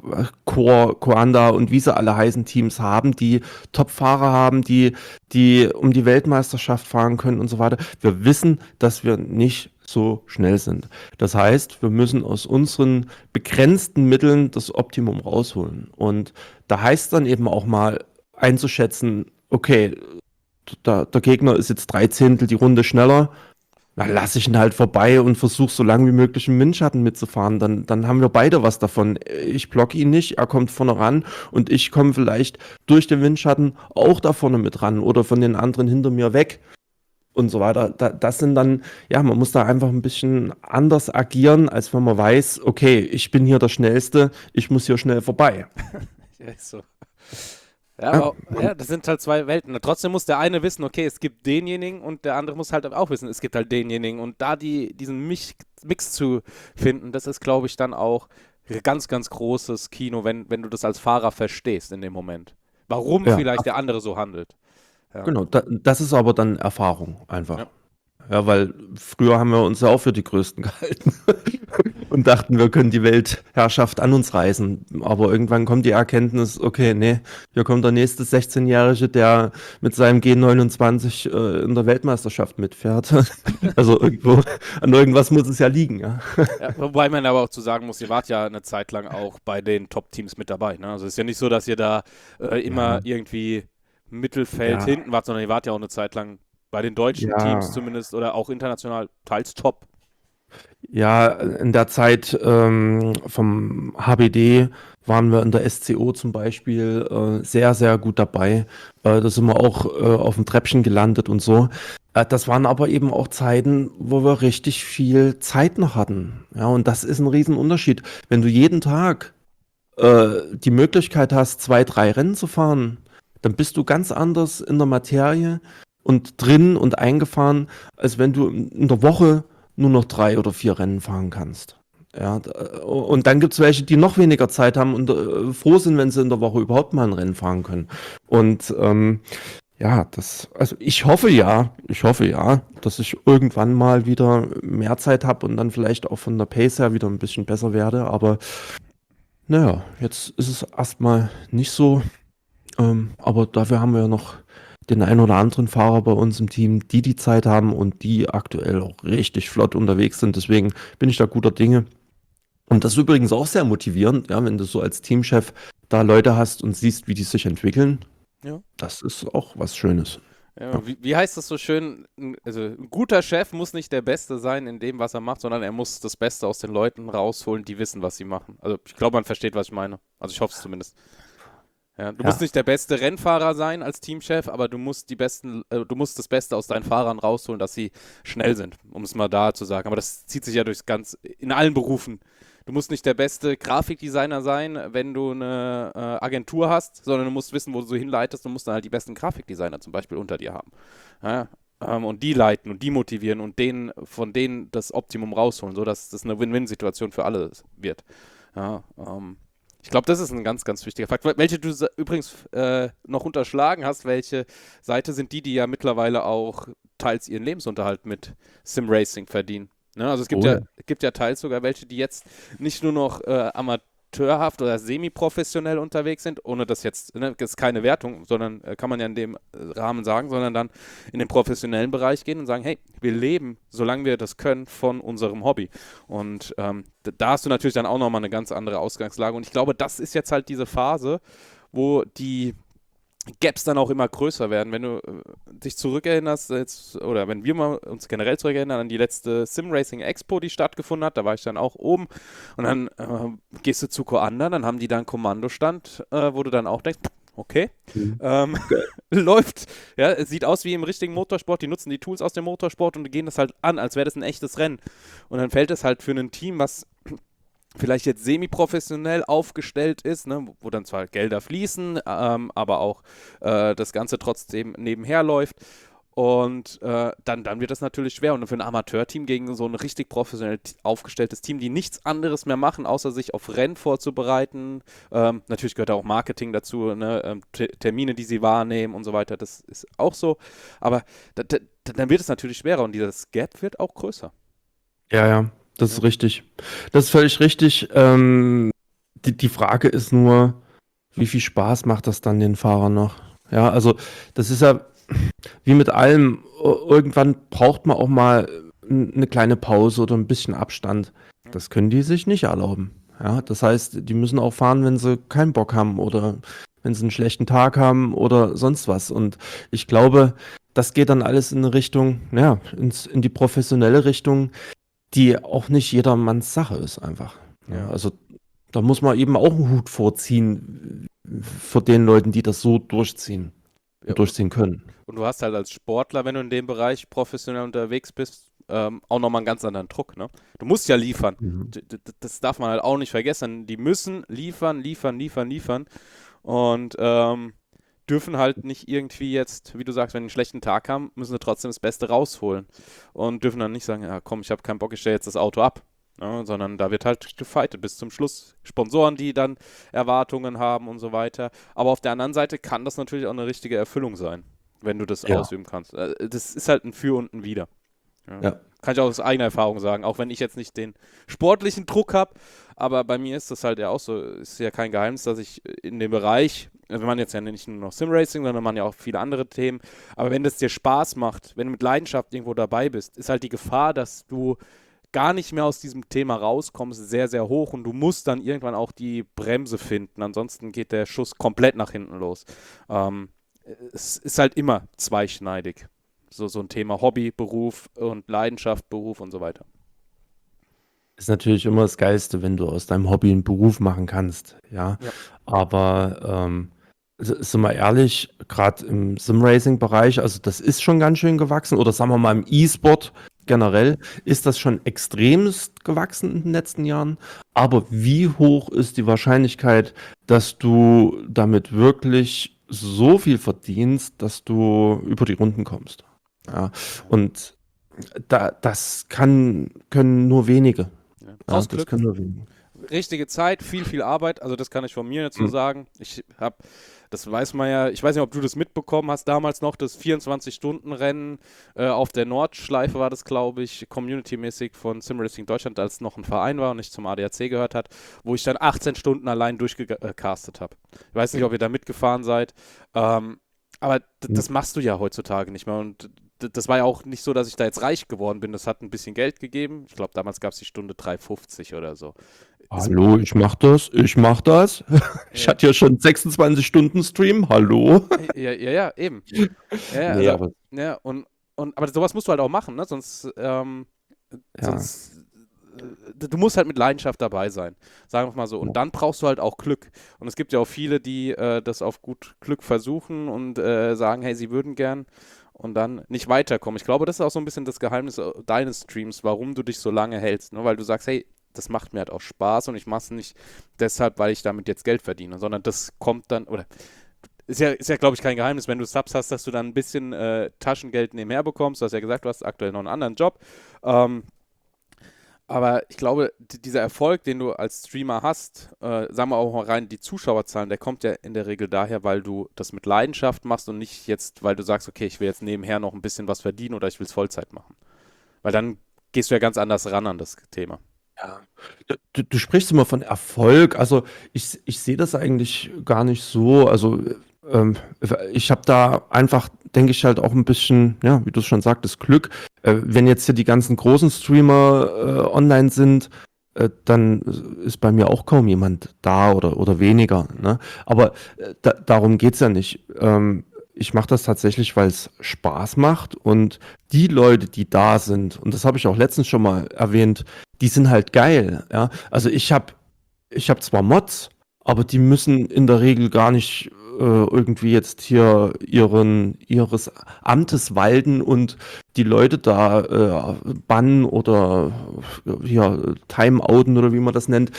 Coanda und wie sie alle heißen Teams haben, die Top-Fahrer haben, die um die Weltmeisterschaft fahren können und so weiter. Wir wissen, dass wir nicht so schnell sind. Das heißt, wir müssen aus unseren begrenzten Mitteln das Optimum rausholen. Und da heißt dann eben auch mal einzuschätzen, okay, der Gegner ist jetzt 3/10 die Runde schneller, dann lasse ich ihn halt vorbei und versuche so lange wie möglich im Windschatten mitzufahren. Dann haben wir beide was davon. Ich blocke ihn nicht, er kommt vorne ran und ich komme vielleicht durch den Windschatten auch da vorne mit ran oder von den anderen hinter mir weg und so weiter. Das sind dann, ja, man muss da einfach ein bisschen anders agieren, als wenn man weiß, okay, ich bin hier der Schnellste, ich muss hier schnell vorbei. Ja, ist so. Ja, aber, ja, das sind halt zwei Welten. Trotzdem muss der eine wissen, okay, es gibt denjenigen und der andere muss halt auch wissen, es gibt halt denjenigen. Und da diesen Mix zu finden, das ist, glaube ich, dann auch ganz, ganz großes Kino, wenn du das als Fahrer verstehst in dem Moment. Warum vielleicht der andere so handelt. Ja. Genau, das ist aber dann Erfahrung einfach. Ja. Ja, weil früher haben wir uns ja auch für die Größten gehalten und dachten, wir können die Weltherrschaft an uns reißen. Aber irgendwann kommt die Erkenntnis, okay, nee, hier kommt der nächste 16-Jährige, der mit seinem G29 in der Weltmeisterschaft mitfährt. Also an irgendwas muss es ja liegen, ja. Ja, wobei man aber auch zu sagen muss, ihr wart ja eine Zeit lang auch bei den Top-Teams mit dabei. Ne? Also es ist ja nicht so, dass ihr da immer irgendwie Mittelfeld hinten wart, sondern ihr wart ja auch eine Zeit lang bei den deutschen Teams zumindest oder auch international teils top. Ja, in der Zeit vom HBD waren wir in der SCO zum Beispiel sehr, sehr gut dabei. Da sind wir auch auf dem Treppchen gelandet und so. Das waren aber eben auch Zeiten, wo wir richtig viel Zeit noch hatten. Ja, und das ist ein Riesenunterschied. Wenn du jeden Tag die Möglichkeit hast, 2, 3 Rennen zu fahren, dann bist du ganz anders in der Materie und drin und eingefahren, als wenn du in der Woche nur noch 3 oder 4 Rennen fahren kannst. Ja, und dann gibt es welche, die noch weniger Zeit haben und froh sind, wenn sie in der Woche überhaupt mal ein Rennen fahren können. Und also ich hoffe ja, dass ich irgendwann mal wieder mehr Zeit habe und dann vielleicht auch von der Pace her wieder ein bisschen besser werde. Aber naja, jetzt ist es erstmal nicht so. Aber dafür haben wir ja noch den einen oder anderen Fahrer bei uns im Team, die Zeit haben und die aktuell auch richtig flott unterwegs sind. Deswegen bin ich da guter Dinge. Und das ist übrigens auch sehr motivierend, ja, wenn du so als Teamchef da Leute hast und siehst, wie die sich entwickeln. Ja. Das ist auch was Schönes. Ja, wie heißt das so schön? Also ein guter Chef muss nicht der Beste sein in dem, was er macht, sondern er muss das Beste aus den Leuten rausholen, die wissen, was sie machen. Also ich glaube, man versteht, was ich meine. Also ich hoffe es zumindest. Ja, du musst nicht der beste Rennfahrer sein als Teamchef, aber du musst du musst das Beste aus deinen Fahrern rausholen, dass sie schnell sind, um es mal da zu sagen. Aber das zieht sich ja in allen Berufen du musst nicht der beste Grafikdesigner sein, wenn du eine Agentur hast, sondern du musst wissen, wo du so hinleitest und musst dann halt die besten Grafikdesigner zum Beispiel unter dir haben. Ja? Und die leiten und die motivieren und von denen das Optimum rausholen, sodass das eine Win-Win-Situation für alle wird. Ja, ich glaube, das ist ein ganz, ganz wichtiger Fakt. Welche du übrigens noch unterschlagen hast, welche Seite sind die ja mittlerweile auch teils ihren Lebensunterhalt mit Sim-Racing verdienen. Ne? Also es gibt ja teils sogar welche, die jetzt nicht nur noch amateurhaft oder semi-professionell unterwegs sind, ohne das jetzt, ne, das ist keine Wertung, sondern kann man ja in dem Rahmen sagen, sondern dann in den professionellen Bereich gehen und sagen, hey, wir leben, solange wir das können, von unserem Hobby. Und da hast du natürlich dann auch nochmal eine ganz andere Ausgangslage. Und ich glaube, das ist jetzt halt diese Phase, wo die Gaps dann auch immer größer werden. Wenn du dich zurückerinnerst, oder wenn wir mal uns generell zurückerinnern an die letzte Sim-Racing Expo, die stattgefunden hat, da war ich dann auch oben und dann gehst du zu Coanda, dann haben die da einen Kommandostand, wo du dann auch denkst, okay, läuft, ja, es sieht aus wie im richtigen Motorsport, die nutzen die Tools aus dem Motorsport und gehen das halt an, als wäre das ein echtes Rennen. Und dann fällt es halt für ein Team, was vielleicht jetzt semi-professionell aufgestellt ist, ne, wo dann zwar Gelder fließen, aber auch das Ganze trotzdem nebenher läuft. Und dann wird das natürlich schwer. Und für ein Amateurteam gegen so ein richtig professionell aufgestelltes Team, die nichts anderes mehr machen, außer sich auf Rennen vorzubereiten. Natürlich gehört auch Marketing dazu, ne, Termine, die sie wahrnehmen und so weiter. Das ist auch so. Aber dann wird es natürlich schwerer und dieses Gap wird auch größer. Ja, das ist richtig. Das ist völlig richtig. Die Frage ist nur, wie viel Spaß macht das dann den Fahrern noch? Ja, also das ist ja wie mit allem. Irgendwann braucht man auch mal eine kleine Pause oder ein bisschen Abstand. Das können die sich nicht erlauben. Ja, das heißt, die müssen auch fahren, wenn sie keinen Bock haben oder wenn sie einen schlechten Tag haben oder sonst was. Und ich glaube, das geht dann alles in eine Richtung, ja, in die professionelle Richtung, die auch nicht jedermanns Sache ist einfach. Ja, also da muss man eben auch einen Hut vorziehen vor den Leuten, die das so durchziehen und durchziehen können. Und du hast halt als Sportler, wenn du in dem Bereich professionell unterwegs bist, auch nochmal einen ganz anderen Druck, ne? Du musst ja liefern. Das darf man halt auch nicht vergessen. Die müssen liefern und dürfen halt nicht irgendwie jetzt, wie du sagst, wenn die einen schlechten Tag haben, müssen sie trotzdem das Beste rausholen und dürfen dann nicht sagen, ja komm, ich habe keinen Bock, ich stelle jetzt das Auto ab, ja, sondern da wird halt gefightet bis zum Schluss. Sponsoren, die dann Erwartungen haben und so weiter. Aber auf der anderen Seite kann das natürlich auch eine richtige Erfüllung sein, wenn du das ausüben kannst. Das ist halt ein Für und ein Wider. Ja. Kann ich auch aus eigener Erfahrung sagen, auch wenn ich jetzt nicht den sportlichen Druck habe, aber bei mir ist das halt ja auch so, ist ja kein Geheimnis, dass ich in dem Bereich, wir machen jetzt ja nicht nur noch Sim-Racing, sondern man ja auch viele andere Themen, aber wenn das dir Spaß macht, wenn du mit Leidenschaft irgendwo dabei bist, ist halt die Gefahr, dass du gar nicht mehr aus diesem Thema rauskommst, sehr, sehr hoch und du musst dann irgendwann auch die Bremse finden, ansonsten geht der Schuss komplett nach hinten los. Es ist halt immer zweischneidig. So ein Thema Hobby, Beruf und Leidenschaft, Beruf und so weiter. Ist natürlich immer das Geilste, wenn du aus deinem Hobby einen Beruf machen kannst, ja. Aber sind wir ehrlich, gerade im Sim-Racing-Bereich, also das ist schon ganz schön gewachsen, oder sagen wir mal im E-Sport generell, ist das schon extremst gewachsen in den letzten Jahren. Aber wie hoch ist die Wahrscheinlichkeit, dass du damit wirklich so viel verdienst, dass du über die Runden kommst? Ja, und das können nur wenige. Ja. Ja, das können nur wenige. Richtige Zeit, viel Arbeit, also das kann ich von mir jetzt so sagen. Das weiß man ja, ich weiß nicht, ob du das mitbekommen hast, damals noch das 24-Stunden-Rennen auf der Nordschleife war das, glaube ich, community-mäßig von SimRacing Deutschland, als es noch ein Verein war und ich zum ADAC gehört hat, wo ich dann 18 Stunden allein durchgecastet habe. Ich weiß nicht, ob ihr da mitgefahren seid, aber das machst du ja heutzutage nicht mehr und das war ja auch nicht so, dass ich da jetzt reich geworden bin. Das hat ein bisschen Geld gegeben. Ich glaube, damals gab es die Stunde 3,50 oder so. Hallo, ich mach das. Ich hatte ja schon 26-Stunden-Stream. Hallo. Ja, eben. Nee, aber aber sowas musst du halt auch machen, ne? Sonst du musst halt mit Leidenschaft dabei sein, sagen wir mal so. Und dann brauchst du halt auch Glück. Und es gibt ja auch viele, die das auf gut Glück versuchen und sagen, hey, sie würden gern und dann nicht weiterkommen. Ich glaube, das ist auch so ein bisschen das Geheimnis deines Streams, warum du dich so lange hältst. Ne? Weil du sagst, hey, das macht mir halt auch Spaß und ich mache es nicht deshalb, weil ich damit jetzt Geld verdiene, sondern das kommt dann, oder ist ja glaube ich, kein Geheimnis, wenn du Subs hast, dass du dann ein bisschen Taschengeld nebenher bekommst. Du hast ja gesagt, du hast aktuell noch einen anderen Job. Aber ich glaube, dieser Erfolg, den du als Streamer hast, sagen wir auch mal rein, die Zuschauerzahlen, der kommt ja in der Regel daher, weil du das mit Leidenschaft machst und nicht jetzt, weil du sagst, okay, ich will jetzt nebenher noch ein bisschen was verdienen oder ich will es Vollzeit machen. Weil dann gehst du ja ganz anders ran an das Thema. Ja. Du sprichst immer von Erfolg. Also ich sehe das eigentlich gar nicht so. Also ähm, ich habe da einfach, denke ich, halt auch ein bisschen, ja, wie du es schon sagtest, Glück. Wenn jetzt hier die ganzen großen Streamer online sind, dann ist bei mir auch kaum jemand da oder weniger. Ne? Aber darum geht's ja nicht. Ich mache das tatsächlich, weil es Spaß macht und die Leute, die da sind, und das habe ich auch letztens schon mal erwähnt, die sind halt geil. Ja? Also ich hab zwar Mods, aber die müssen in der Regel gar nicht irgendwie jetzt hier ihres Amtes walten und die Leute da bannen oder hier timeouten oder wie man das nennt,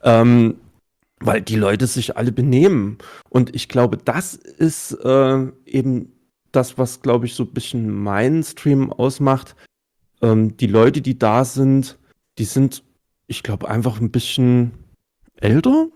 weil die Leute sich alle benehmen. Und ich glaube, das ist eben das, was, glaube ich, so ein bisschen meinen Stream ausmacht. Die Leute, die da sind, die sind, ich glaube, einfach ein bisschen älter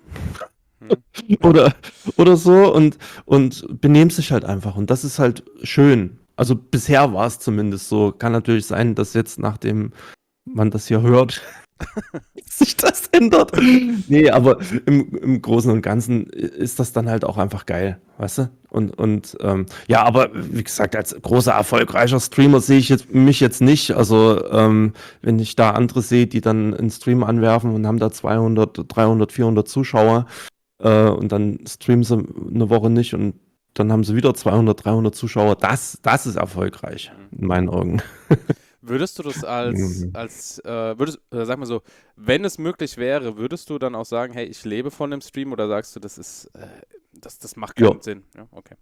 oder, oder so und benehmen sich halt einfach. Und das ist halt schön. Also bisher war es zumindest so. Kann natürlich sein, dass jetzt, nachdem man das hier hört, sich das ändert. Nee, aber im Großen und Ganzen ist das dann halt auch einfach geil, weißt du? Ja, aber wie gesagt, als großer, erfolgreicher Streamer sehe ich mich jetzt nicht. Also, wenn ich da andere sehe, die dann einen Stream anwerfen und haben da 200, 300, 400 Zuschauer, und dann streamen sie eine Woche nicht und dann haben sie wieder 200, 300 Zuschauer. Das ist erfolgreich, in meinen Augen. Würdest du das sag mal so, wenn es möglich wäre, würdest du dann auch sagen, hey, ich lebe von dem Stream oder sagst du, das macht Ja. keinen Sinn? Ja, okay.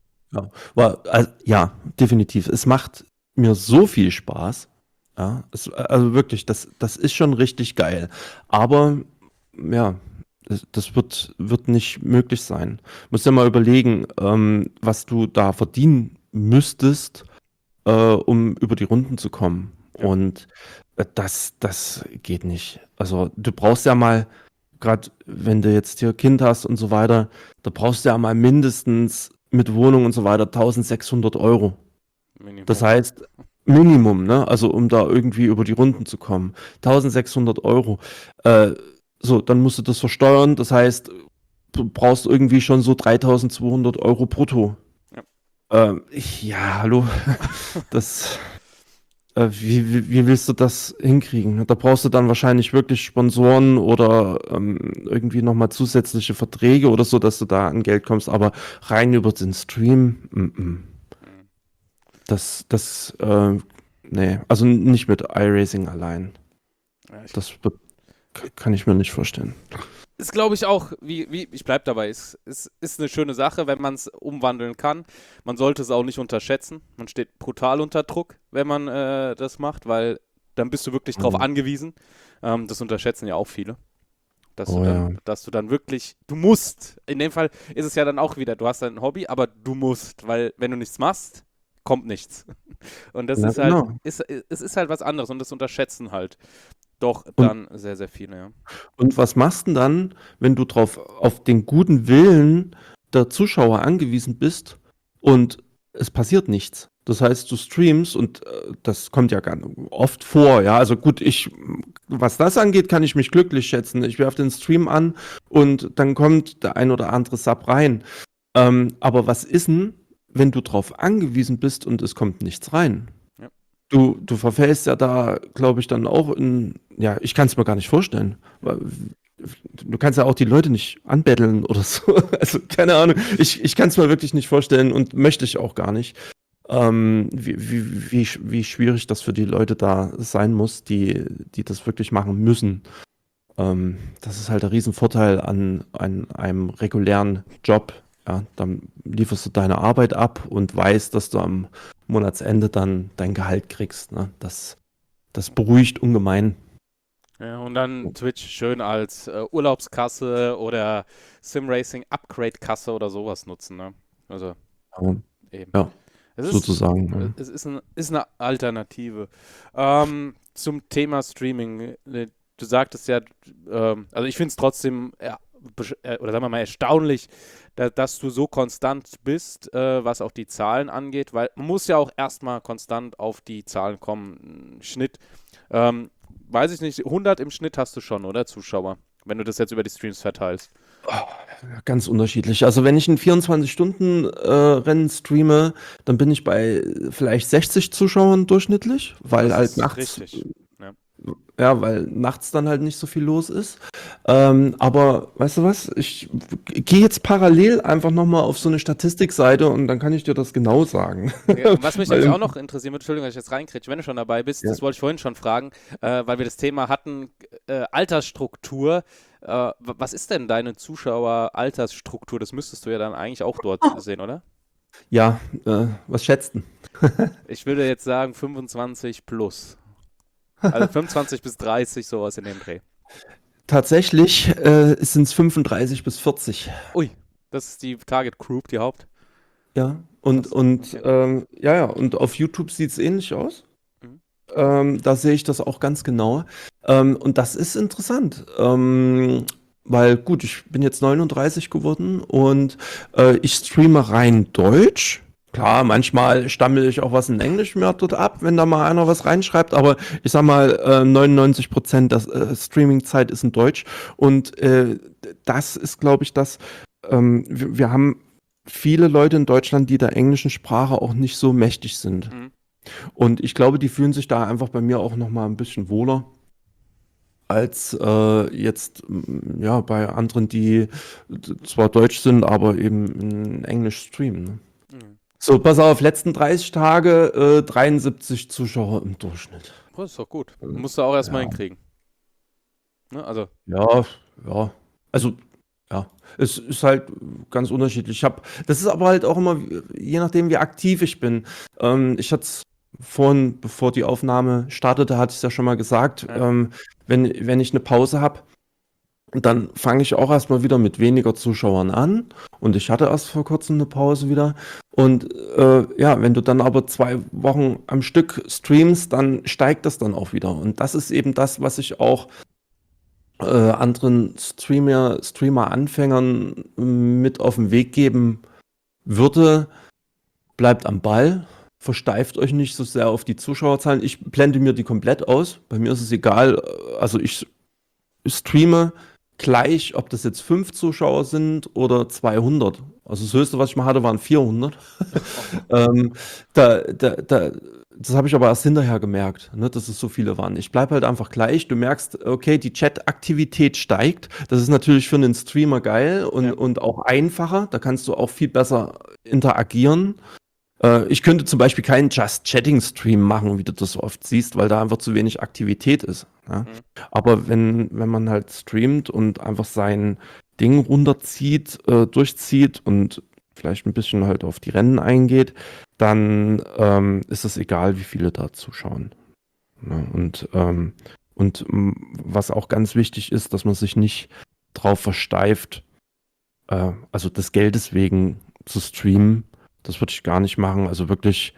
Ja, definitiv. Es macht mir so viel Spaß. Ja, also wirklich, das ist schon richtig geil. Aber ja, das wird nicht möglich sein. Musst ja mal überlegen, was du da verdienen müsstest, um über die Runden zu kommen. Ja. Und das geht nicht. Also du brauchst ja mal, gerade wenn du jetzt hier Kind hast und so weiter, da brauchst du ja mal mindestens mit Wohnung und so weiter 1.600 Euro. Minimum. Das heißt, Minimum, ne? Also um da irgendwie über die Runden zu kommen. 1.600 Euro. So, dann musst du das versteuern. Das heißt, du brauchst irgendwie schon so 3.200 Euro brutto. Ja, hallo. Das, wie willst du das hinkriegen? Da brauchst du dann wahrscheinlich wirklich Sponsoren oder irgendwie nochmal zusätzliche Verträge oder so, dass du da an Geld kommst. Aber rein über den Stream, nee, also nicht mit iRacing allein. Ja, Kann ich mir nicht vorstellen. ist, glaube ich, auch, ich bleibe dabei, ist eine schöne Sache, wenn man es umwandeln kann. Man sollte es auch nicht unterschätzen. Man steht brutal unter Druck, wenn man das macht, weil dann bist du wirklich drauf angewiesen. Das unterschätzen ja auch viele. Dass du dann wirklich, du musst. In dem Fall ist es ja dann auch wieder, du hast ein Hobby, aber du musst, weil wenn du nichts machst, kommt nichts. Und das Ja, ist halt, genau. es ist halt was anderes und das unterschätzen halt doch dann sehr, sehr viele, ja. Und was machst du denn dann, wenn du auf den guten Willen der Zuschauer angewiesen bist und es passiert nichts? Das heißt, du streamst und das kommt ja ganz oft vor, ja. Also gut, was das angeht, kann ich mich glücklich schätzen. Ich werfe den Stream an und dann kommt der ein oder andere Sub rein. Aber was ist denn, wenn du drauf angewiesen bist und es kommt nichts rein? Ja. Du verfällst ja da, glaube ich, dann auch ja, ich kann es mir gar nicht vorstellen. Weil du kannst ja auch die Leute nicht anbetteln oder so. Also, keine Ahnung. Ich kann es mir wirklich nicht vorstellen und möchte ich auch gar nicht. Wie schwierig das für die Leute da sein muss, die das wirklich machen müssen. Das ist halt der Riesenvorteil an einem regulären Job. Ja, dann lieferst du deine Arbeit ab und weißt, dass du am Monatsende dann dein Gehalt kriegst. Ne? Das beruhigt ungemein. Ja, und dann Twitch schön als Urlaubskasse oder Sim-Racing-Upgrade-Kasse oder sowas nutzen, ne? Also Ja, eben. ja, Es sozusagen. ist eine Alternative. Zum Thema Streaming. Du sagtest ja, also ich finde es trotzdem, ja, oder sagen wir mal, erstaunlich, dass du so konstant bist, was auch die Zahlen angeht, weil man muss ja auch erstmal konstant auf die Zahlen kommen. Schnitt, weiß ich nicht, 100 im Schnitt hast du schon, oder? Zuschauer, wenn du das jetzt über die Streams verteilst. Ganz unterschiedlich. Also wenn ich ein 24-Stunden-Rennen streame, dann bin ich bei vielleicht 60 Zuschauern durchschnittlich, weil Das halt ist nachts, richtig. Ja. ja, weil nachts dann halt nicht so viel los ist. Aber weißt du was? Ich gehe jetzt parallel einfach nochmal auf so eine Statistikseite und dann kann ich dir das genau sagen. Ja, und was mich Weil nämlich auch noch interessieren würde, Entschuldigung, dass ich jetzt reinkriege, wenn du schon dabei bist, Ja. das wollte ich vorhin schon fragen, weil wir das Thema hatten, Altersstruktur. Was ist denn deine Zuschauer-Altersstruktur? Das müsstest du ja dann eigentlich auch dort sehen, oder? Ja, was schätzt du? Ich würde jetzt sagen 25 plus. Also 25 bis 30, sowas in dem Dreh. Tatsächlich sind es 35 bis 40. Ui, das ist die Target Group, die Haupt. Ja, Krass, okay. ja, und auf YouTube sieht es ähnlich aus. Mhm. Da sehe ich das auch ganz genau. Und das ist interessant. Weil gut, ich bin jetzt 39 geworden und ich streame rein Deutsch. Klar, manchmal stammel ich auch was in Englisch mir dort ab, wenn da mal einer was reinschreibt, aber ich sag mal, 99% der Streaming-Zeit ist in Deutsch. Und das ist, glaube ich, wir haben viele Leute in Deutschland, die der englischen Sprache auch nicht so mächtig sind. Mhm. Und ich glaube, die fühlen sich da einfach bei mir auch noch mal ein bisschen wohler als jetzt ja bei anderen, die zwar deutsch sind, aber eben in Englisch streamen. Ne? Mhm. So, pass auf, letzten 30 Tage 73 Zuschauer im Durchschnitt. Das ist doch gut. Musst du auch erstmal Ja. hinkriegen. Ne? Also, Ja, ja. Also, ja. Es ist halt ganz unterschiedlich. Das ist aber halt auch immer, je nachdem, wie aktiv ich bin. Ich hatte es vorhin, bevor die Aufnahme startete, hatte ich es ja schon mal gesagt, Ja. wenn ich eine Pause habe, dann fange ich auch erstmal wieder mit weniger Zuschauern an. Und ich hatte erst vor kurzem eine Pause wieder. Und ja, wenn du dann aber 2 Wochen am Stück streamst, dann steigt das dann auch wieder. Und das ist eben das, was ich auch anderen Streamer-Anfängern mit auf den Weg geben würde. Bleibt am Ball, versteift euch nicht so sehr auf die Zuschauerzahlen. Ich blende mir die komplett aus. Bei mir ist es egal. Also ich streame gleich, ob das jetzt 5 Zuschauer sind oder 200. Also das Höchste, was ich mal hatte, waren 400. ähm, das habe ich aber erst hinterher gemerkt, ne, dass es so viele waren. Ich bleibe halt einfach gleich. Du merkst, okay, die Chat-Aktivität steigt. Das ist natürlich für einen Streamer geil und auch einfacher. Da kannst du auch viel besser interagieren. Ich könnte zum Beispiel keinen Just-Chatting-Stream machen, wie du das so oft siehst, weil da einfach zu wenig Aktivität ist. Ja? Mhm. Aber wenn man halt streamt und einfach sein Ding runterzieht, durchzieht und vielleicht ein bisschen halt auf die Rennen eingeht, dann ist es egal, wie viele da zuschauen. Ja, was auch ganz wichtig ist, dass man sich nicht drauf versteift, also des Geldes wegen zu streamen. Das würde ich gar nicht machen. Also wirklich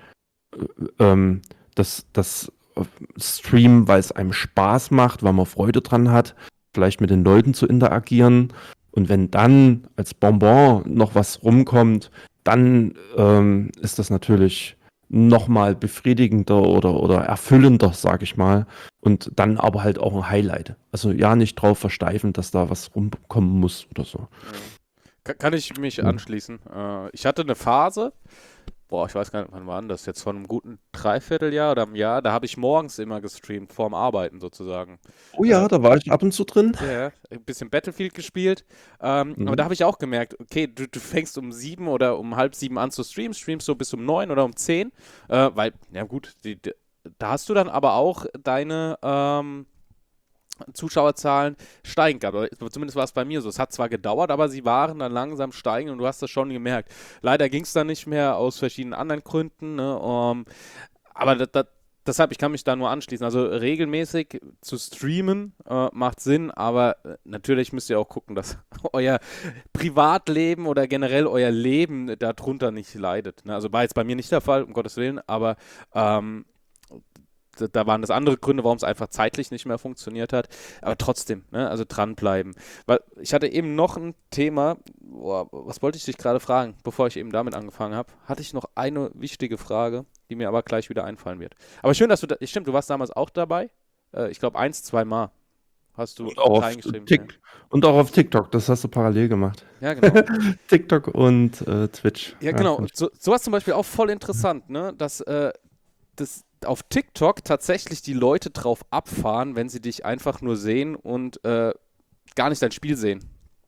das Streamen, weil es einem Spaß macht, weil man Freude dran hat, vielleicht mit den Leuten zu interagieren. Und wenn dann als Bonbon noch was rumkommt, dann ist das natürlich nochmal befriedigender oder erfüllender, sag ich mal. Und dann aber halt auch ein Highlight. Also ja, nicht drauf versteifen, dass da was rumkommen muss oder so. Kann ich mich anschließen. Ich hatte eine Phase, ich weiß gar nicht, wann war denn das? Jetzt vor einem guten Dreivierteljahr oder einem Jahr, da habe ich morgens immer gestreamt, vorm Arbeiten sozusagen. Oh ja, da war ich ab und zu drin. Ja, ein bisschen Battlefield gespielt. Aber da habe ich auch gemerkt, okay, du fängst um 7 oder um halb 7 an zu streamen, streamst so bis um 9 oder um 10, weil, ja gut, da hast du dann aber auch deine Zuschauerzahlen steigen gehabt. Aber zumindest war es bei mir so. Es hat zwar gedauert, aber sie waren dann langsam steigend und du hast das schon gemerkt. Leider ging es dann nicht mehr aus verschiedenen anderen Gründen, ne? Aber Deshalb, ich kann mich da nur anschließen. Also regelmäßig zu streamen macht Sinn, aber natürlich müsst ihr auch gucken, dass euer Privatleben oder generell euer Leben darunter nicht leidet. Ne? Also war jetzt bei mir nicht der Fall, um Gottes Willen, aber ähm, da waren das andere Gründe, warum es einfach zeitlich nicht mehr funktioniert hat. Aber trotzdem, ne? Also dranbleiben. Weil ich hatte eben noch ein Thema, was wollte ich dich gerade fragen, bevor ich eben damit angefangen habe? Hatte ich noch eine wichtige Frage, die mir aber gleich wieder einfallen wird. Aber schön, dass stimmt, du warst damals auch dabei. Ich glaube, 1, 2 Mal hast du Und auch auf reingeschrieben. und auch auf TikTok, das hast du parallel gemacht. Ja, genau. TikTok und Twitch. Ja, genau. find ich- Sowas zum Beispiel auch voll interessant, ne? Dass das auf TikTok tatsächlich die Leute drauf abfahren, wenn sie dich einfach nur sehen und gar nicht dein Spiel sehen.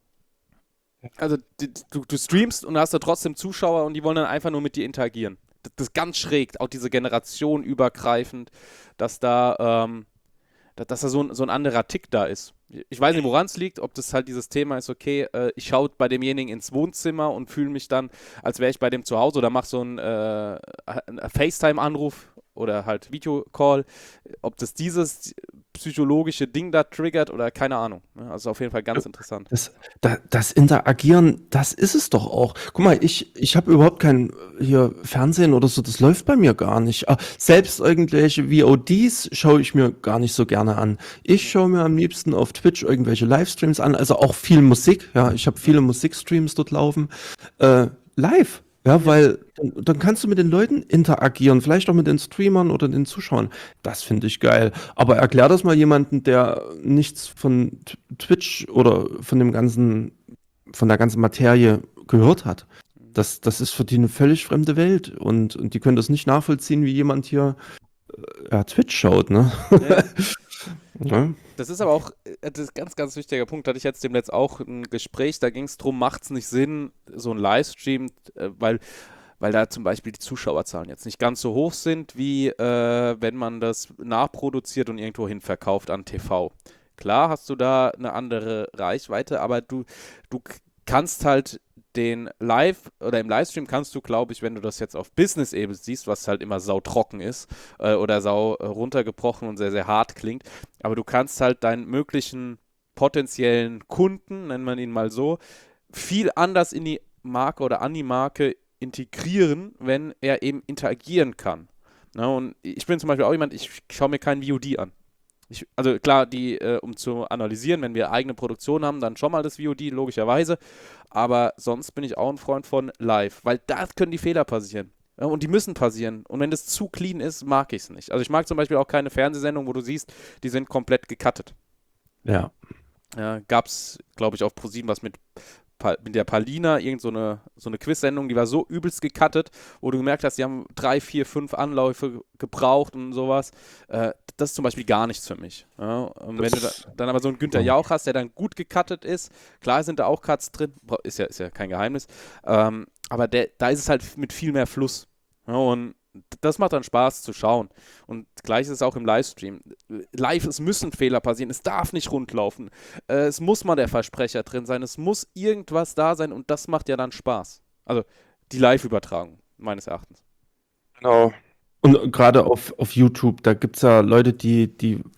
Also du streamst und hast da trotzdem Zuschauer und die wollen dann einfach nur mit dir interagieren. Das ist ganz schräg, auch diese Generation übergreifend, dass dass da so ein anderer Tick da ist. Ich weiß nicht, woran es liegt, ob das halt dieses Thema ist, okay, ich schaue bei demjenigen ins Wohnzimmer und fühle mich dann, als wäre ich bei dem zu Hause oder mache so einen FaceTime-Anruf oder halt Videocall, ob das dieses psychologische Ding da triggert oder keine Ahnung. Ne? Also auf jeden Fall ganz interessant. Das Interagieren, das ist es doch auch. Guck mal, ich habe überhaupt kein hier Fernsehen oder so, das läuft bei mir gar nicht. Selbst irgendwelche VODs schaue ich mir gar nicht so gerne an. Ich schaue mir am liebsten auf Twitch irgendwelche Livestreams an, also auch viel Musik. Ja, ich habe viele Musikstreams dort laufen. Live. Ja, weil dann kannst du mit den Leuten interagieren, vielleicht auch mit den Streamern oder den Zuschauern. Das finde ich geil. Aber erklär das mal jemanden, der nichts von Twitch oder von der ganzen Materie gehört hat. Das ist für die eine völlig fremde Welt und die können das nicht nachvollziehen, wie jemand hier Twitch schaut, ne? Ja. Ja. Das ist aber auch das ist ein ganz, ganz wichtiger Punkt. Hatte ich jetzt demnächst auch ein Gespräch, da ging es darum, macht es nicht Sinn, so ein Livestream, weil da zum Beispiel die Zuschauerzahlen jetzt nicht ganz so hoch sind, wie wenn man das nachproduziert und irgendwo hin verkauft an TV. Klar hast du da eine andere Reichweite, aber du kannst halt den Live oder im Livestream kannst du, glaube ich, wenn du das jetzt auf Business-Ebene siehst, was halt immer sautrocken ist oder sau runtergebrochen und sehr, sehr hart klingt, aber du kannst halt deinen möglichen potenziellen Kunden, nennen wir ihn mal so, viel anders in die Marke oder an die Marke integrieren, wenn er eben interagieren kann. Na, und ich bin zum Beispiel auch jemand, ich schaue mir kein VOD an. Also klar, um zu analysieren, wenn wir eigene Produktion haben, dann schon mal das VOD, logischerweise. Aber sonst bin ich auch ein Freund von Live, weil da können die Fehler passieren. Ja, und die müssen passieren. Und wenn das zu clean ist, mag ich es nicht. Also ich mag zum Beispiel auch keine Fernsehsendung, wo du siehst, die sind komplett gecuttet. Ja. Gab es, glaube ich, auf ProSieben was mit der Palina, so eine Quiz-Sendung, die war so übelst gecuttet, wo du gemerkt hast, die haben 3, 4, 5 Anläufe gebraucht und sowas. Das ist zum Beispiel gar nichts für mich. Ja? Und wenn du dann aber so einen Günther Jauch hast, der dann gut gecuttet ist, klar sind da auch Cuts drin, ist ja kein Geheimnis, aber da ist es halt mit viel mehr Fluss. Ja? Und das macht dann Spaß zu schauen. Und gleich ist es auch im Livestream. Live, es müssen Fehler passieren, es darf nicht rund laufen. Es muss mal der Versprecher drin sein, es muss irgendwas da sein und das macht ja dann Spaß. Also die Live-Übertragung, meines Erachtens. Genau. Und gerade auf YouTube, da gibt es ja Leute, die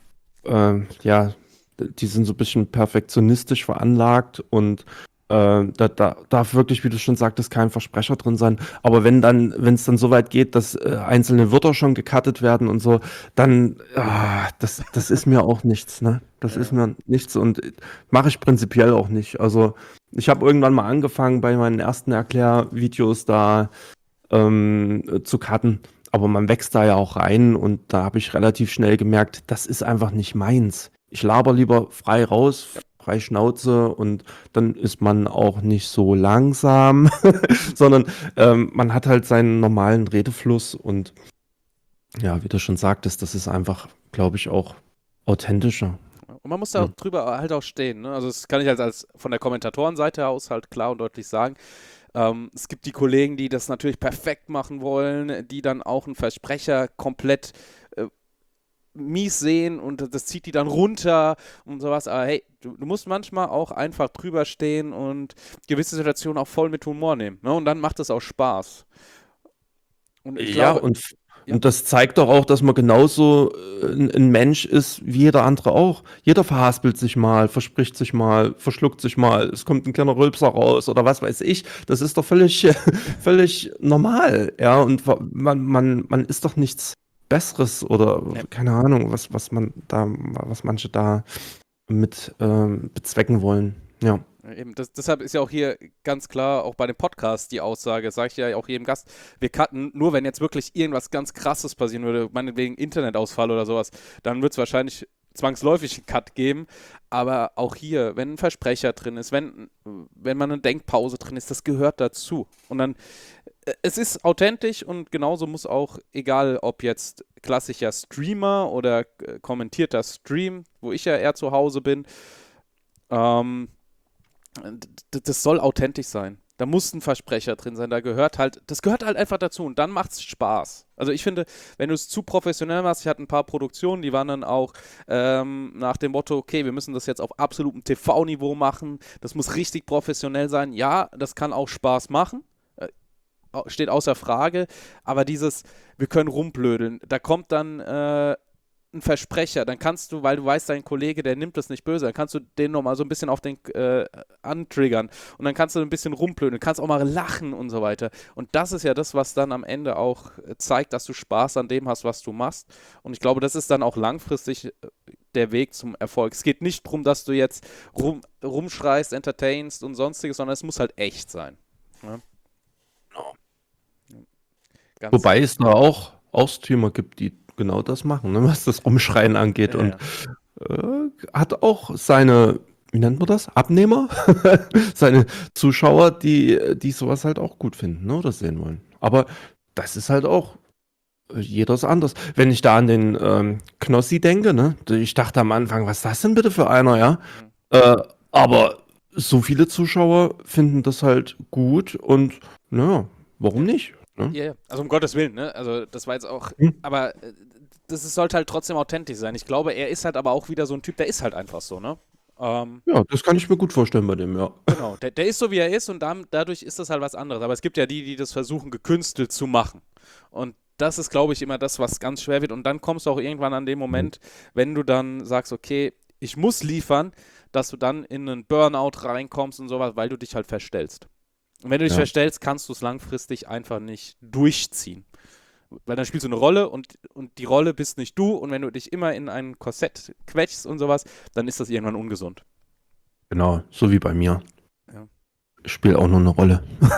sind so ein bisschen perfektionistisch veranlagt und da darf wirklich, wie du schon sagtest, kein Versprecher drin sein. Aber wenn es dann so weit geht, dass einzelne Wörter schon gecuttet werden und so, dann, das ist mir auch nichts, ne? Das ist mir nichts und mache ich prinzipiell auch nicht. Also ich habe irgendwann mal angefangen, bei meinen ersten Erklärvideos da zu cutten. Aber man wächst da ja auch rein und da habe ich relativ schnell gemerkt, das ist einfach nicht meins. Ich laber lieber frei raus, frei Schnauze und dann ist man auch nicht so langsam, sondern man hat halt seinen normalen Redefluss und ja, wie du schon sagtest, das ist einfach, glaube ich, auch authentischer. Und man muss da drüber halt auch stehen. Ne? Also das kann ich als von der Kommentatorenseite aus halt klar und deutlich sagen. Es gibt die Kollegen, die das natürlich perfekt machen wollen, die dann auch einen Versprecher komplett mies sehen und das zieht die dann runter und sowas. Aber hey, du musst manchmal auch einfach drüber stehen und gewisse Situationen auch voll mit Humor nehmen. Ne? Und dann macht es auch Spaß. Und ich glaube, Ja. Und das zeigt doch auch, dass man genauso ein Mensch ist wie jeder andere auch. Jeder verhaspelt sich mal, verspricht sich mal, verschluckt sich mal, es kommt ein kleiner Rülpser raus oder was weiß ich. Das ist doch völlig, völlig normal, ja. Und man ist doch nichts Besseres oder Ja. keine Ahnung, was manche da mit bezwecken wollen. Ja. Eben, deshalb ist ja auch hier ganz klar, auch bei dem Podcast die Aussage, sage ich ja auch jedem Gast, wir cutten nur, wenn jetzt wirklich irgendwas ganz Krasses passieren würde, meinetwegen Internetausfall oder sowas, dann wird es wahrscheinlich zwangsläufig einen Cut geben, aber auch hier, wenn ein Versprecher drin ist, wenn mal eine Denkpause drin ist, das gehört dazu. Und dann, es ist authentisch und genauso muss auch, egal ob jetzt klassischer Streamer oder kommentierter Stream, wo ich ja eher zu Hause bin, das soll authentisch sein. Da muss ein Versprecher drin sein. Das gehört halt einfach dazu und dann macht es Spaß. Also ich finde, wenn du es zu professionell machst, ich hatte ein paar Produktionen, die waren dann auch nach dem Motto, okay, wir müssen das jetzt auf absolutem TV-Niveau machen, das muss richtig professionell sein. Ja, das kann auch Spaß machen, steht außer Frage, aber wir können rumblödeln, da kommt dann ein Versprecher, dann kannst du, weil du weißt, dein Kollege, der nimmt das nicht böse, dann kannst du den nochmal so ein bisschen auf den antriggern und dann kannst du ein bisschen rumblödeln, kannst auch mal lachen und so weiter. Und das ist ja das, was dann am Ende auch zeigt, dass du Spaß an dem hast, was du machst. Und ich glaube, das ist dann auch langfristig der Weg zum Erfolg. Es geht nicht darum, dass du jetzt rumschreist, entertainst und sonstiges, sondern es muss halt echt sein. Ja? Ganz Wobei es da auch Streamer gibt, die genau das machen, ne, was das Rumschreien angeht. Ja, Und hat auch seine, wie nennt man das? Abnehmer? Seine Zuschauer, die sowas halt auch gut finden, ne, oder sehen wollen. Aber das ist halt auch, jeder ist anders. Wenn ich da an den Knossi denke, ne? Ich dachte am Anfang, was ist das denn bitte für einer, ja? Aber so viele Zuschauer finden das halt gut und naja, warum nicht? Ne? Ja, also um Gottes Willen, ne? Also das war jetzt auch, aber sollte halt trotzdem authentisch sein. Ich glaube, er ist halt aber auch wieder so ein Typ, der ist halt einfach so, ne? Ja, das kann ich mir gut vorstellen bei dem, ja. Genau, der ist so, wie er ist und dadurch ist das halt was anderes. Aber es gibt ja die das versuchen, gekünstelt zu machen. Und das ist, glaube ich, immer das, was ganz schwer wird. Und dann kommst du auch irgendwann an den Moment, wenn du dann sagst, okay, ich muss liefern, dass du dann in einen Burnout reinkommst und sowas, weil du dich halt verstellst. Und wenn du dich verstellst, kannst du es langfristig einfach nicht durchziehen. Weil dann spielst du eine Rolle und die Rolle bist nicht du. Und wenn du dich immer in ein Korsett quetschst und sowas, dann ist das irgendwann ungesund. Genau, so wie bei mir. Ja. Ich spiele auch nur eine Rolle.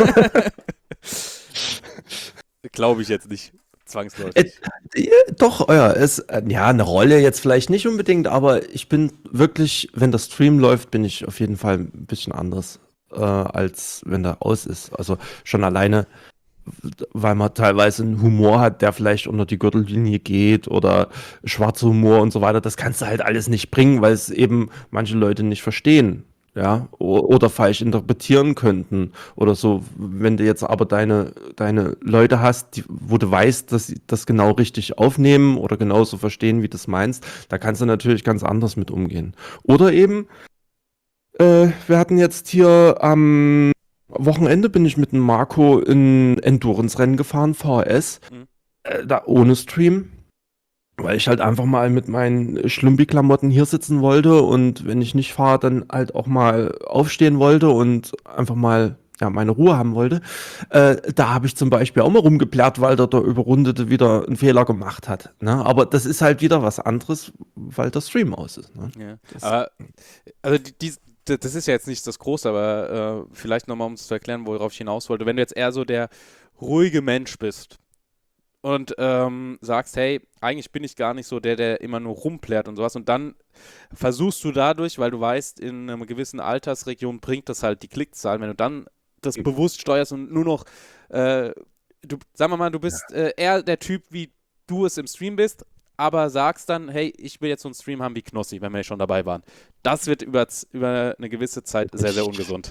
Glaube ich jetzt nicht zwangsläufig. Doch, ja, eine Rolle jetzt vielleicht nicht unbedingt, aber ich bin wirklich, wenn der Stream läuft, bin ich auf jeden Fall ein bisschen anders, als wenn der aus ist. Also schon alleine, weil man teilweise einen Humor hat, der vielleicht unter die Gürtellinie geht oder schwarzer Humor und so weiter. Das kannst du halt alles nicht bringen, weil es eben manche Leute nicht verstehen. Ja, oder falsch interpretieren könnten oder so. Wenn du jetzt aber deine Leute hast, wo du weißt, dass sie das genau richtig aufnehmen oder genauso verstehen, wie du es meinst, da kannst du natürlich ganz anders mit umgehen. Oder eben, wir hatten jetzt hier am Wochenende bin ich mit dem Marco in Endurance-Rennen gefahren, VHS, da ohne Stream. Weil ich halt einfach mal mit meinen Schlumpi-Klamotten hier sitzen wollte und wenn ich nicht fahre, dann halt auch mal aufstehen wollte und einfach mal meine Ruhe haben wollte. Da habe ich zum Beispiel auch mal rumgeplärrt, weil der Überrundete wieder einen Fehler gemacht hat. Ne? Aber das ist halt wieder was anderes, weil der Stream aus ist. Ne? Ja. Aber, also das ist ja jetzt nicht das Große, aber vielleicht nochmal, um es zu erklären, worauf ich hinaus wollte. Wenn du jetzt eher so der ruhige Mensch bist, und sagst, hey, eigentlich bin ich gar nicht so der immer nur rumplärt und sowas. Und dann versuchst du dadurch, weil du weißt, in einer gewissen Altersregion bringt das halt die Klickzahlen, wenn du dann das bewusst steuerst und nur noch, sagen wir mal, du bist eher der Typ, wie du es im Stream bist, aber sagst dann, hey, ich will jetzt so einen Stream haben wie Knossi, wenn wir schon dabei waren. Das wird über eine gewisse Zeit sehr, sehr ungesund.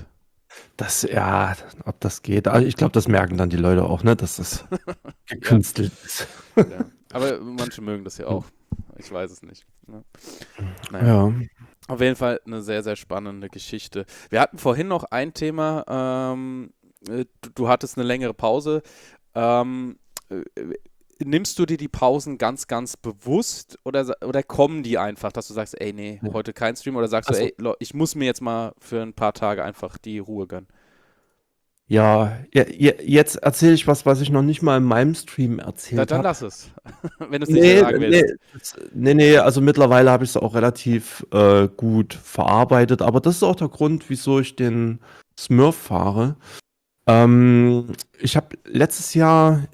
Ob das geht. Also ich glaube, das merken dann die Leute auch, ne, dass das gekünstelt ist. Ja. Aber manche mögen das ja auch. Ich weiß es nicht. Ne? Naja. Ja. Auf jeden Fall eine sehr, sehr spannende Geschichte. Wir hatten vorhin noch ein Thema. Du hattest eine längere Pause. nimmst du dir die Pausen ganz, ganz bewusst oder kommen die einfach, dass du sagst, ey, nee, Ja. heute kein Stream oder sagst du, Also, ey, ich muss mir jetzt mal für ein paar Tage einfach die Ruhe gönnen? ja, jetzt erzähle ich was ich noch nicht mal in meinem Stream erzählt Dann habe. lass es, wenn du es nicht Nee, sagen willst. nee, also mittlerweile habe ich es auch relativ gut verarbeitet, aber das ist auch der Grund, wieso ich den Smurf fahre. Ich habe letztes Jahr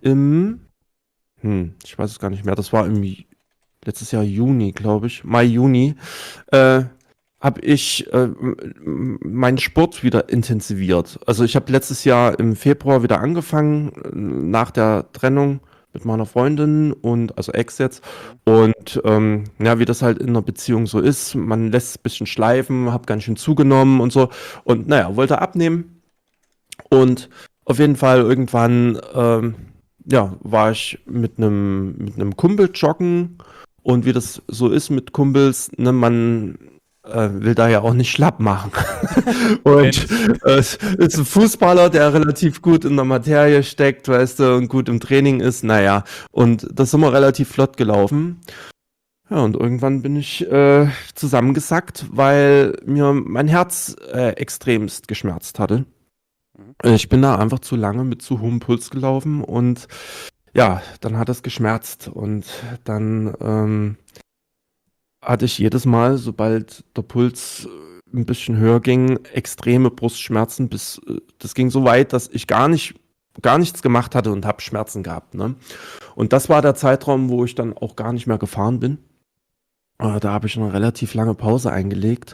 ich weiß es gar nicht mehr, das war letztes Jahr Juni, glaube ich, Mai, Juni, äh, habe ich meinen Sport wieder intensiviert. Also ich habe letztes Jahr im Februar wieder angefangen, nach der Trennung mit meiner Freundin und also Ex jetzt. Und ja, wie das halt in einer Beziehung so ist, man lässt es ein bisschen schleifen, habe ganz schön zugenommen und so. Und naja, wollte abnehmen. Und auf jeden Fall irgendwann, ja, war ich mit einem Kumpel joggen und wie das so ist mit Kumpels, ne, man will da ja auch nicht schlapp machen. Und es ist ein Fußballer, der relativ gut in der Materie steckt, weißt du, und gut im Training ist, naja. Und das sind wir relativ flott gelaufen. Ja, und irgendwann bin ich zusammengesackt, weil mir mein Herz extremst geschmerzt hatte. Ich bin da einfach zu lange mit zu hohem Puls gelaufen und ja, dann hat es geschmerzt und dann hatte ich jedes Mal, sobald der Puls ein bisschen höher ging, extreme Brustschmerzen, das ging so weit, dass ich gar nichts gemacht hatte und habe Schmerzen gehabt, ne? Und das war der Zeitraum, wo ich dann auch gar nicht mehr gefahren bin. Da habe ich eine relativ lange Pause eingelegt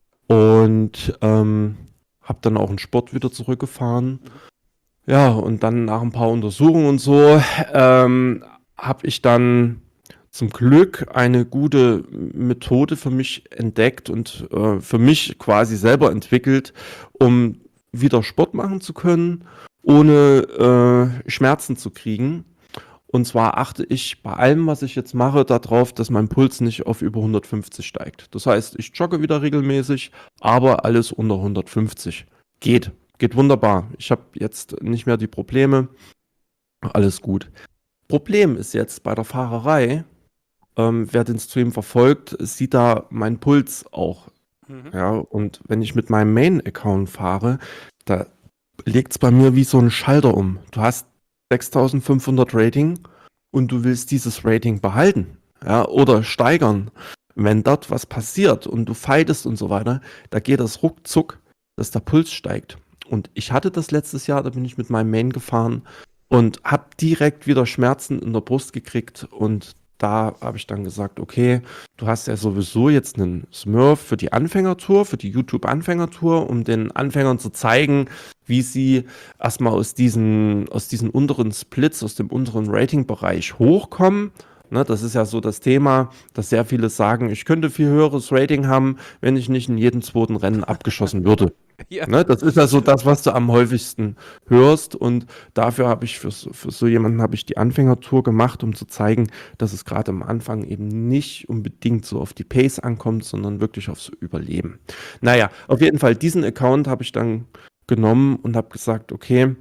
und habe dann auch einen Sport wieder zurückgefahren. Ja, und dann nach ein paar Untersuchungen und so habe ich dann zum Glück eine gute Methode für mich entdeckt und für mich quasi selber entwickelt, um wieder Sport machen zu können, ohne Schmerzen zu kriegen. Und zwar achte ich bei allem, was ich jetzt mache, darauf, dass mein Puls nicht auf über 150 steigt. Das heißt, ich jogge wieder regelmäßig, aber alles unter 150. Geht wunderbar. Ich habe jetzt nicht mehr die Probleme. Alles gut. Problem ist jetzt bei der Fahrerei, wer den Stream verfolgt, sieht da meinen Puls auch. Mhm. Ja, und wenn ich mit meinem Main-Account fahre, da legt es bei mir wie so ein Schalter um. Du hast 6500 Rating und du willst dieses Rating behalten, ja, oder steigern. Wenn dort was passiert und du fightest und so weiter, da geht das ruckzuck, dass der Puls steigt. Und ich hatte das letztes Jahr, da bin ich mit meinem Main gefahren und habe direkt wieder Schmerzen in der Brust gekriegt und da habe ich dann gesagt, okay, du hast ja sowieso jetzt einen Smurf für die Anfängertour, für die YouTube-Anfängertour, um den Anfängern zu zeigen, wie sie erstmal aus diesen unteren Splits, aus dem unteren Rating-Bereich hochkommen. Ne, das ist ja so das Thema, dass sehr viele sagen, ich könnte viel höheres Rating haben, wenn ich nicht in jedem zweiten Rennen abgeschossen würde. Ja. Ne, das ist ja so das, was du am häufigsten hörst und dafür habe ich für so jemanden habe ich die Anfängertour gemacht, um zu zeigen, dass es gerade am Anfang eben nicht unbedingt so auf die Pace ankommt, sondern wirklich aufs Überleben. Naja, auf jeden Fall, diesen Account habe ich dann genommen und habe gesagt, okay,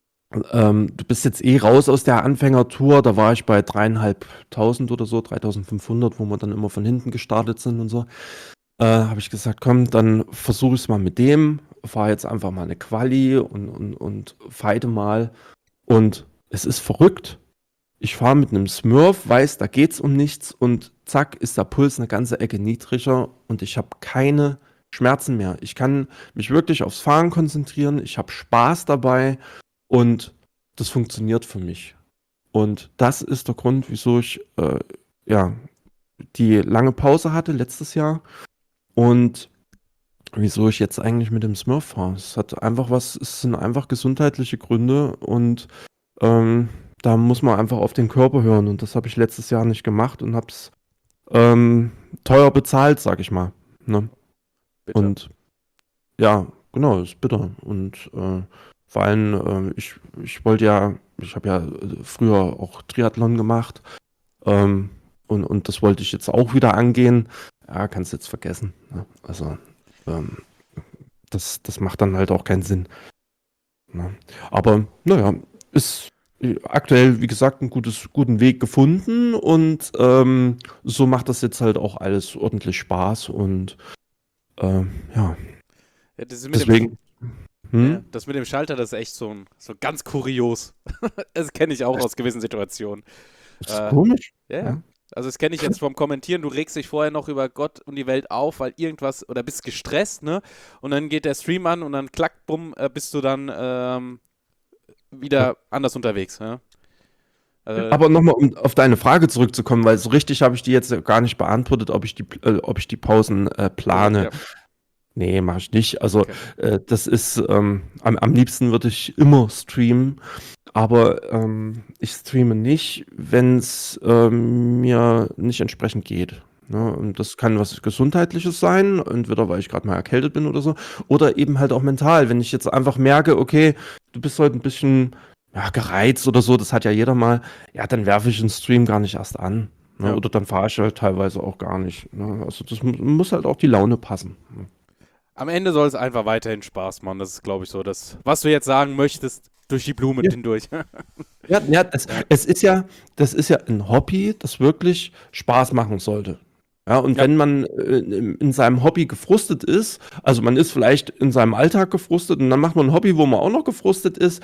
du bist jetzt eh raus aus der Anfängertour, da war ich bei 3.500 oder so, 3.500, wo wir dann immer von hinten gestartet sind und so. Habe ich gesagt, komm, dann versuche ich es mal mit dem, fahre jetzt einfach mal eine Quali und fighte mal. Und es ist verrückt. Ich fahre mit einem Smurf, weiß, da geht's um nichts und zack, ist der Puls eine ganze Ecke niedriger und ich habe keine Schmerzen mehr. Ich kann mich wirklich aufs Fahren konzentrieren, ich habe Spaß dabei und das funktioniert für mich. Und das ist der Grund, wieso ich ja, die lange Pause hatte letztes Jahr. Und wieso ich jetzt eigentlich mit dem Smurf fahre. Es sind einfach gesundheitliche Gründe und da muss man einfach auf den Körper hören. Und das habe ich letztes Jahr nicht gemacht und habe es teuer bezahlt, sag ich mal. Ne? Bitte. Und ja, genau, ist bitter. Und vor allem, ich wollte ja, ich habe ja früher auch Triathlon gemacht und das wollte ich jetzt auch wieder angehen. Ja, kannst du jetzt vergessen. Ne? Also, das macht dann halt auch keinen Sinn. Ne? Aber naja, ist aktuell, wie gesagt, einen guten Weg gefunden und so macht das jetzt halt auch alles ordentlich Spaß und ja, Ja, deswegen. das mit dem Schalter, das ist echt so ganz kurios. Das kenne ich auch aus gewissen Situationen. Das ist Äh, komisch. ja, ja. Ja. Also das kenne ich jetzt vom Kommentieren, du regst dich vorher noch über Gott und die Welt auf, weil irgendwas, oder bist gestresst, ne? Und dann geht der Stream an und dann klack, bumm, bist du dann wieder anders unterwegs, ja? Also, Aber nochmal, um auf deine Frage zurückzukommen, weil so richtig habe ich die jetzt gar nicht beantwortet, ob ich die Pausen plane. ja. Nee, mache ich nicht. Also Okay. das ist, am liebsten würde ich immer streamen, aber ich streame nicht, wenn es mir nicht entsprechend geht. Ne? Und das kann was Gesundheitliches sein, entweder weil ich gerade mal erkältet bin oder so, oder eben halt auch mental. Wenn ich jetzt einfach merke, okay, du bist heute ein bisschen ja, gereizt oder so, das hat ja jeder mal, ja, dann werfe ich den Stream gar nicht erst an. Ne? Ja. Oder dann fahre ich halt teilweise auch gar nicht. Ne? Also das muss halt auch die Laune passen. Ne? Am Ende soll es einfach weiterhin Spaß machen. Das ist, glaube ich, so das, was du jetzt sagen möchtest, durch die Blume Ja. hindurch. Ja, das ist ja ein Hobby, das wirklich Spaß machen sollte. Ja, und Ja. wenn man in seinem Hobby gefrustet ist, also man ist vielleicht in seinem Alltag gefrustet und dann macht man ein Hobby, wo man auch noch gefrustet ist,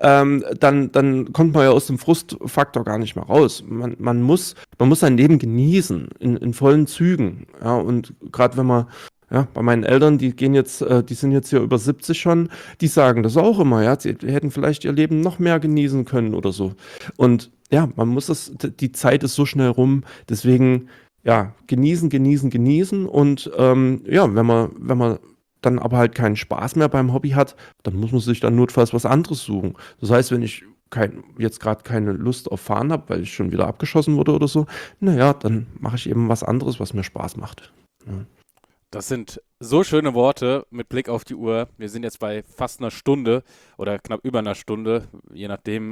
dann kommt man ja aus dem Frustfaktor gar nicht mehr raus. Man muss sein Leben genießen, in vollen Zügen. Ja, und gerade wenn man, ja, bei meinen Eltern, die sind jetzt hier über 70 schon, die sagen das auch immer, ja, sie hätten vielleicht ihr Leben noch mehr genießen können oder so. Und ja, die Zeit ist so schnell rum, deswegen, ja, genießen und ja, wenn man dann aber halt keinen Spaß mehr beim Hobby hat, dann muss man sich dann notfalls was anderes suchen. Das heißt, wenn ich jetzt gerade keine Lust auf Fahren habe, weil ich schon wieder abgeschossen wurde oder so, naja, dann mache ich eben was anderes, was mir Spaß macht. Ja. Das sind so schöne Worte mit Blick auf die Uhr. Wir sind jetzt bei fast einer Stunde oder knapp über einer Stunde, je nachdem,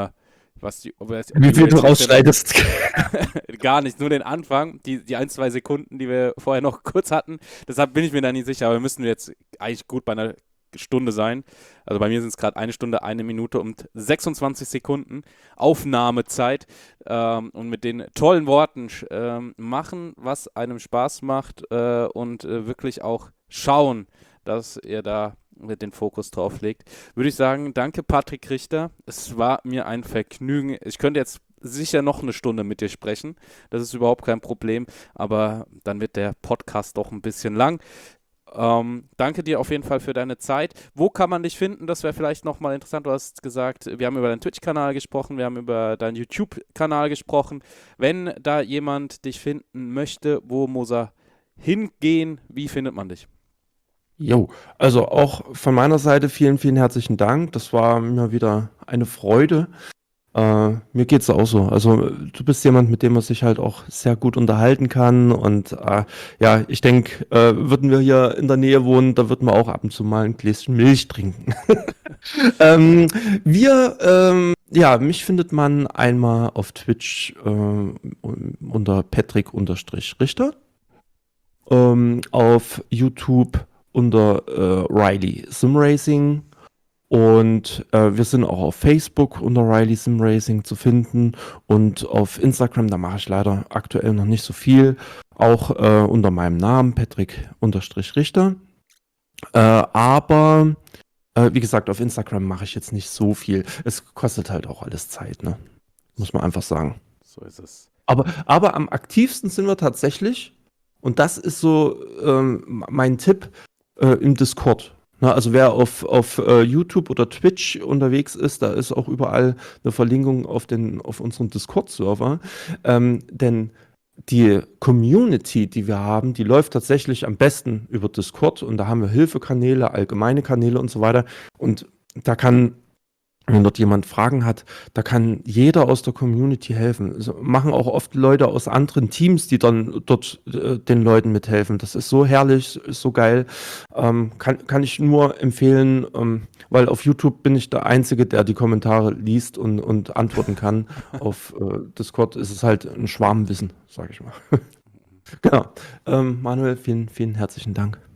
Wie viel du rausschneidest. Gar nicht, nur den Anfang, die 1, 2 Sekunden, die wir vorher noch kurz hatten. Deshalb bin ich mir da nicht sicher, aber wir müssen jetzt eigentlich gut bei einer Stunde sein. Also bei mir sind es gerade 1 Stunde, 1 Minute und 26 Sekunden Aufnahmezeit und mit den tollen Worten machen, was einem Spaß macht und wirklich auch schauen, dass ihr da mit den Fokus drauf legt. Würde ich sagen, danke Patrick Richter. Es war mir ein Vergnügen. Ich könnte jetzt sicher noch eine Stunde mit dir sprechen. Das ist überhaupt kein Problem, aber dann wird der Podcast doch ein bisschen lang. Danke dir auf jeden Fall für deine Zeit. Wo kann man dich finden? Das wäre vielleicht nochmal interessant. Du hast gesagt, wir haben über deinen Twitch-Kanal gesprochen, wir haben über deinen YouTube-Kanal gesprochen. Wenn da jemand dich finden möchte, wo muss er hingehen? Wie findet man dich? Jo, also auch von meiner Seite vielen, vielen herzlichen Dank. Das war mir wieder eine Freude. Mir geht's auch so. Also du bist jemand, mit dem man sich halt auch sehr gut unterhalten kann. Und ja, ich denke, würden wir hier in der Nähe wohnen, da würden wir auch ab und zu mal ein Gläschen Milch trinken. Ja, mich findet man einmal auf Twitch unter Patrick-Richter. Auf YouTube unter Riley Simracing. Und wir sind auch auf Facebook unter Riley Simracing zu finden und auf Instagram, da mache ich leider aktuell noch nicht so viel, auch unter meinem Namen, Patrick-Richter. Aber wie gesagt, auf Instagram mache ich jetzt nicht so viel. Es kostet halt auch alles Zeit, ne? Muss man einfach sagen. So ist es. Aber am aktivsten sind wir tatsächlich, und das ist so mein Tipp, im Discord. Na, also wer auf YouTube oder Twitch unterwegs ist, da ist auch überall eine Verlinkung auf unseren Discord-Server. Denn die Community, die wir haben, die läuft tatsächlich am besten über Discord und da haben wir Hilfekanäle, allgemeine Kanäle und so weiter. Und da kann, wenn dort jemand Fragen hat, da kann jeder aus der Community helfen. Also machen auch oft Leute aus anderen Teams, die dann dort den Leuten mithelfen. Das ist so herrlich, ist so geil. Kann ich nur empfehlen, weil auf YouTube bin ich der Einzige, der die Kommentare liest und antworten kann. Auf Discord ist es halt ein Schwarmwissen, sage ich mal. Genau. Manuel, vielen, vielen herzlichen Dank.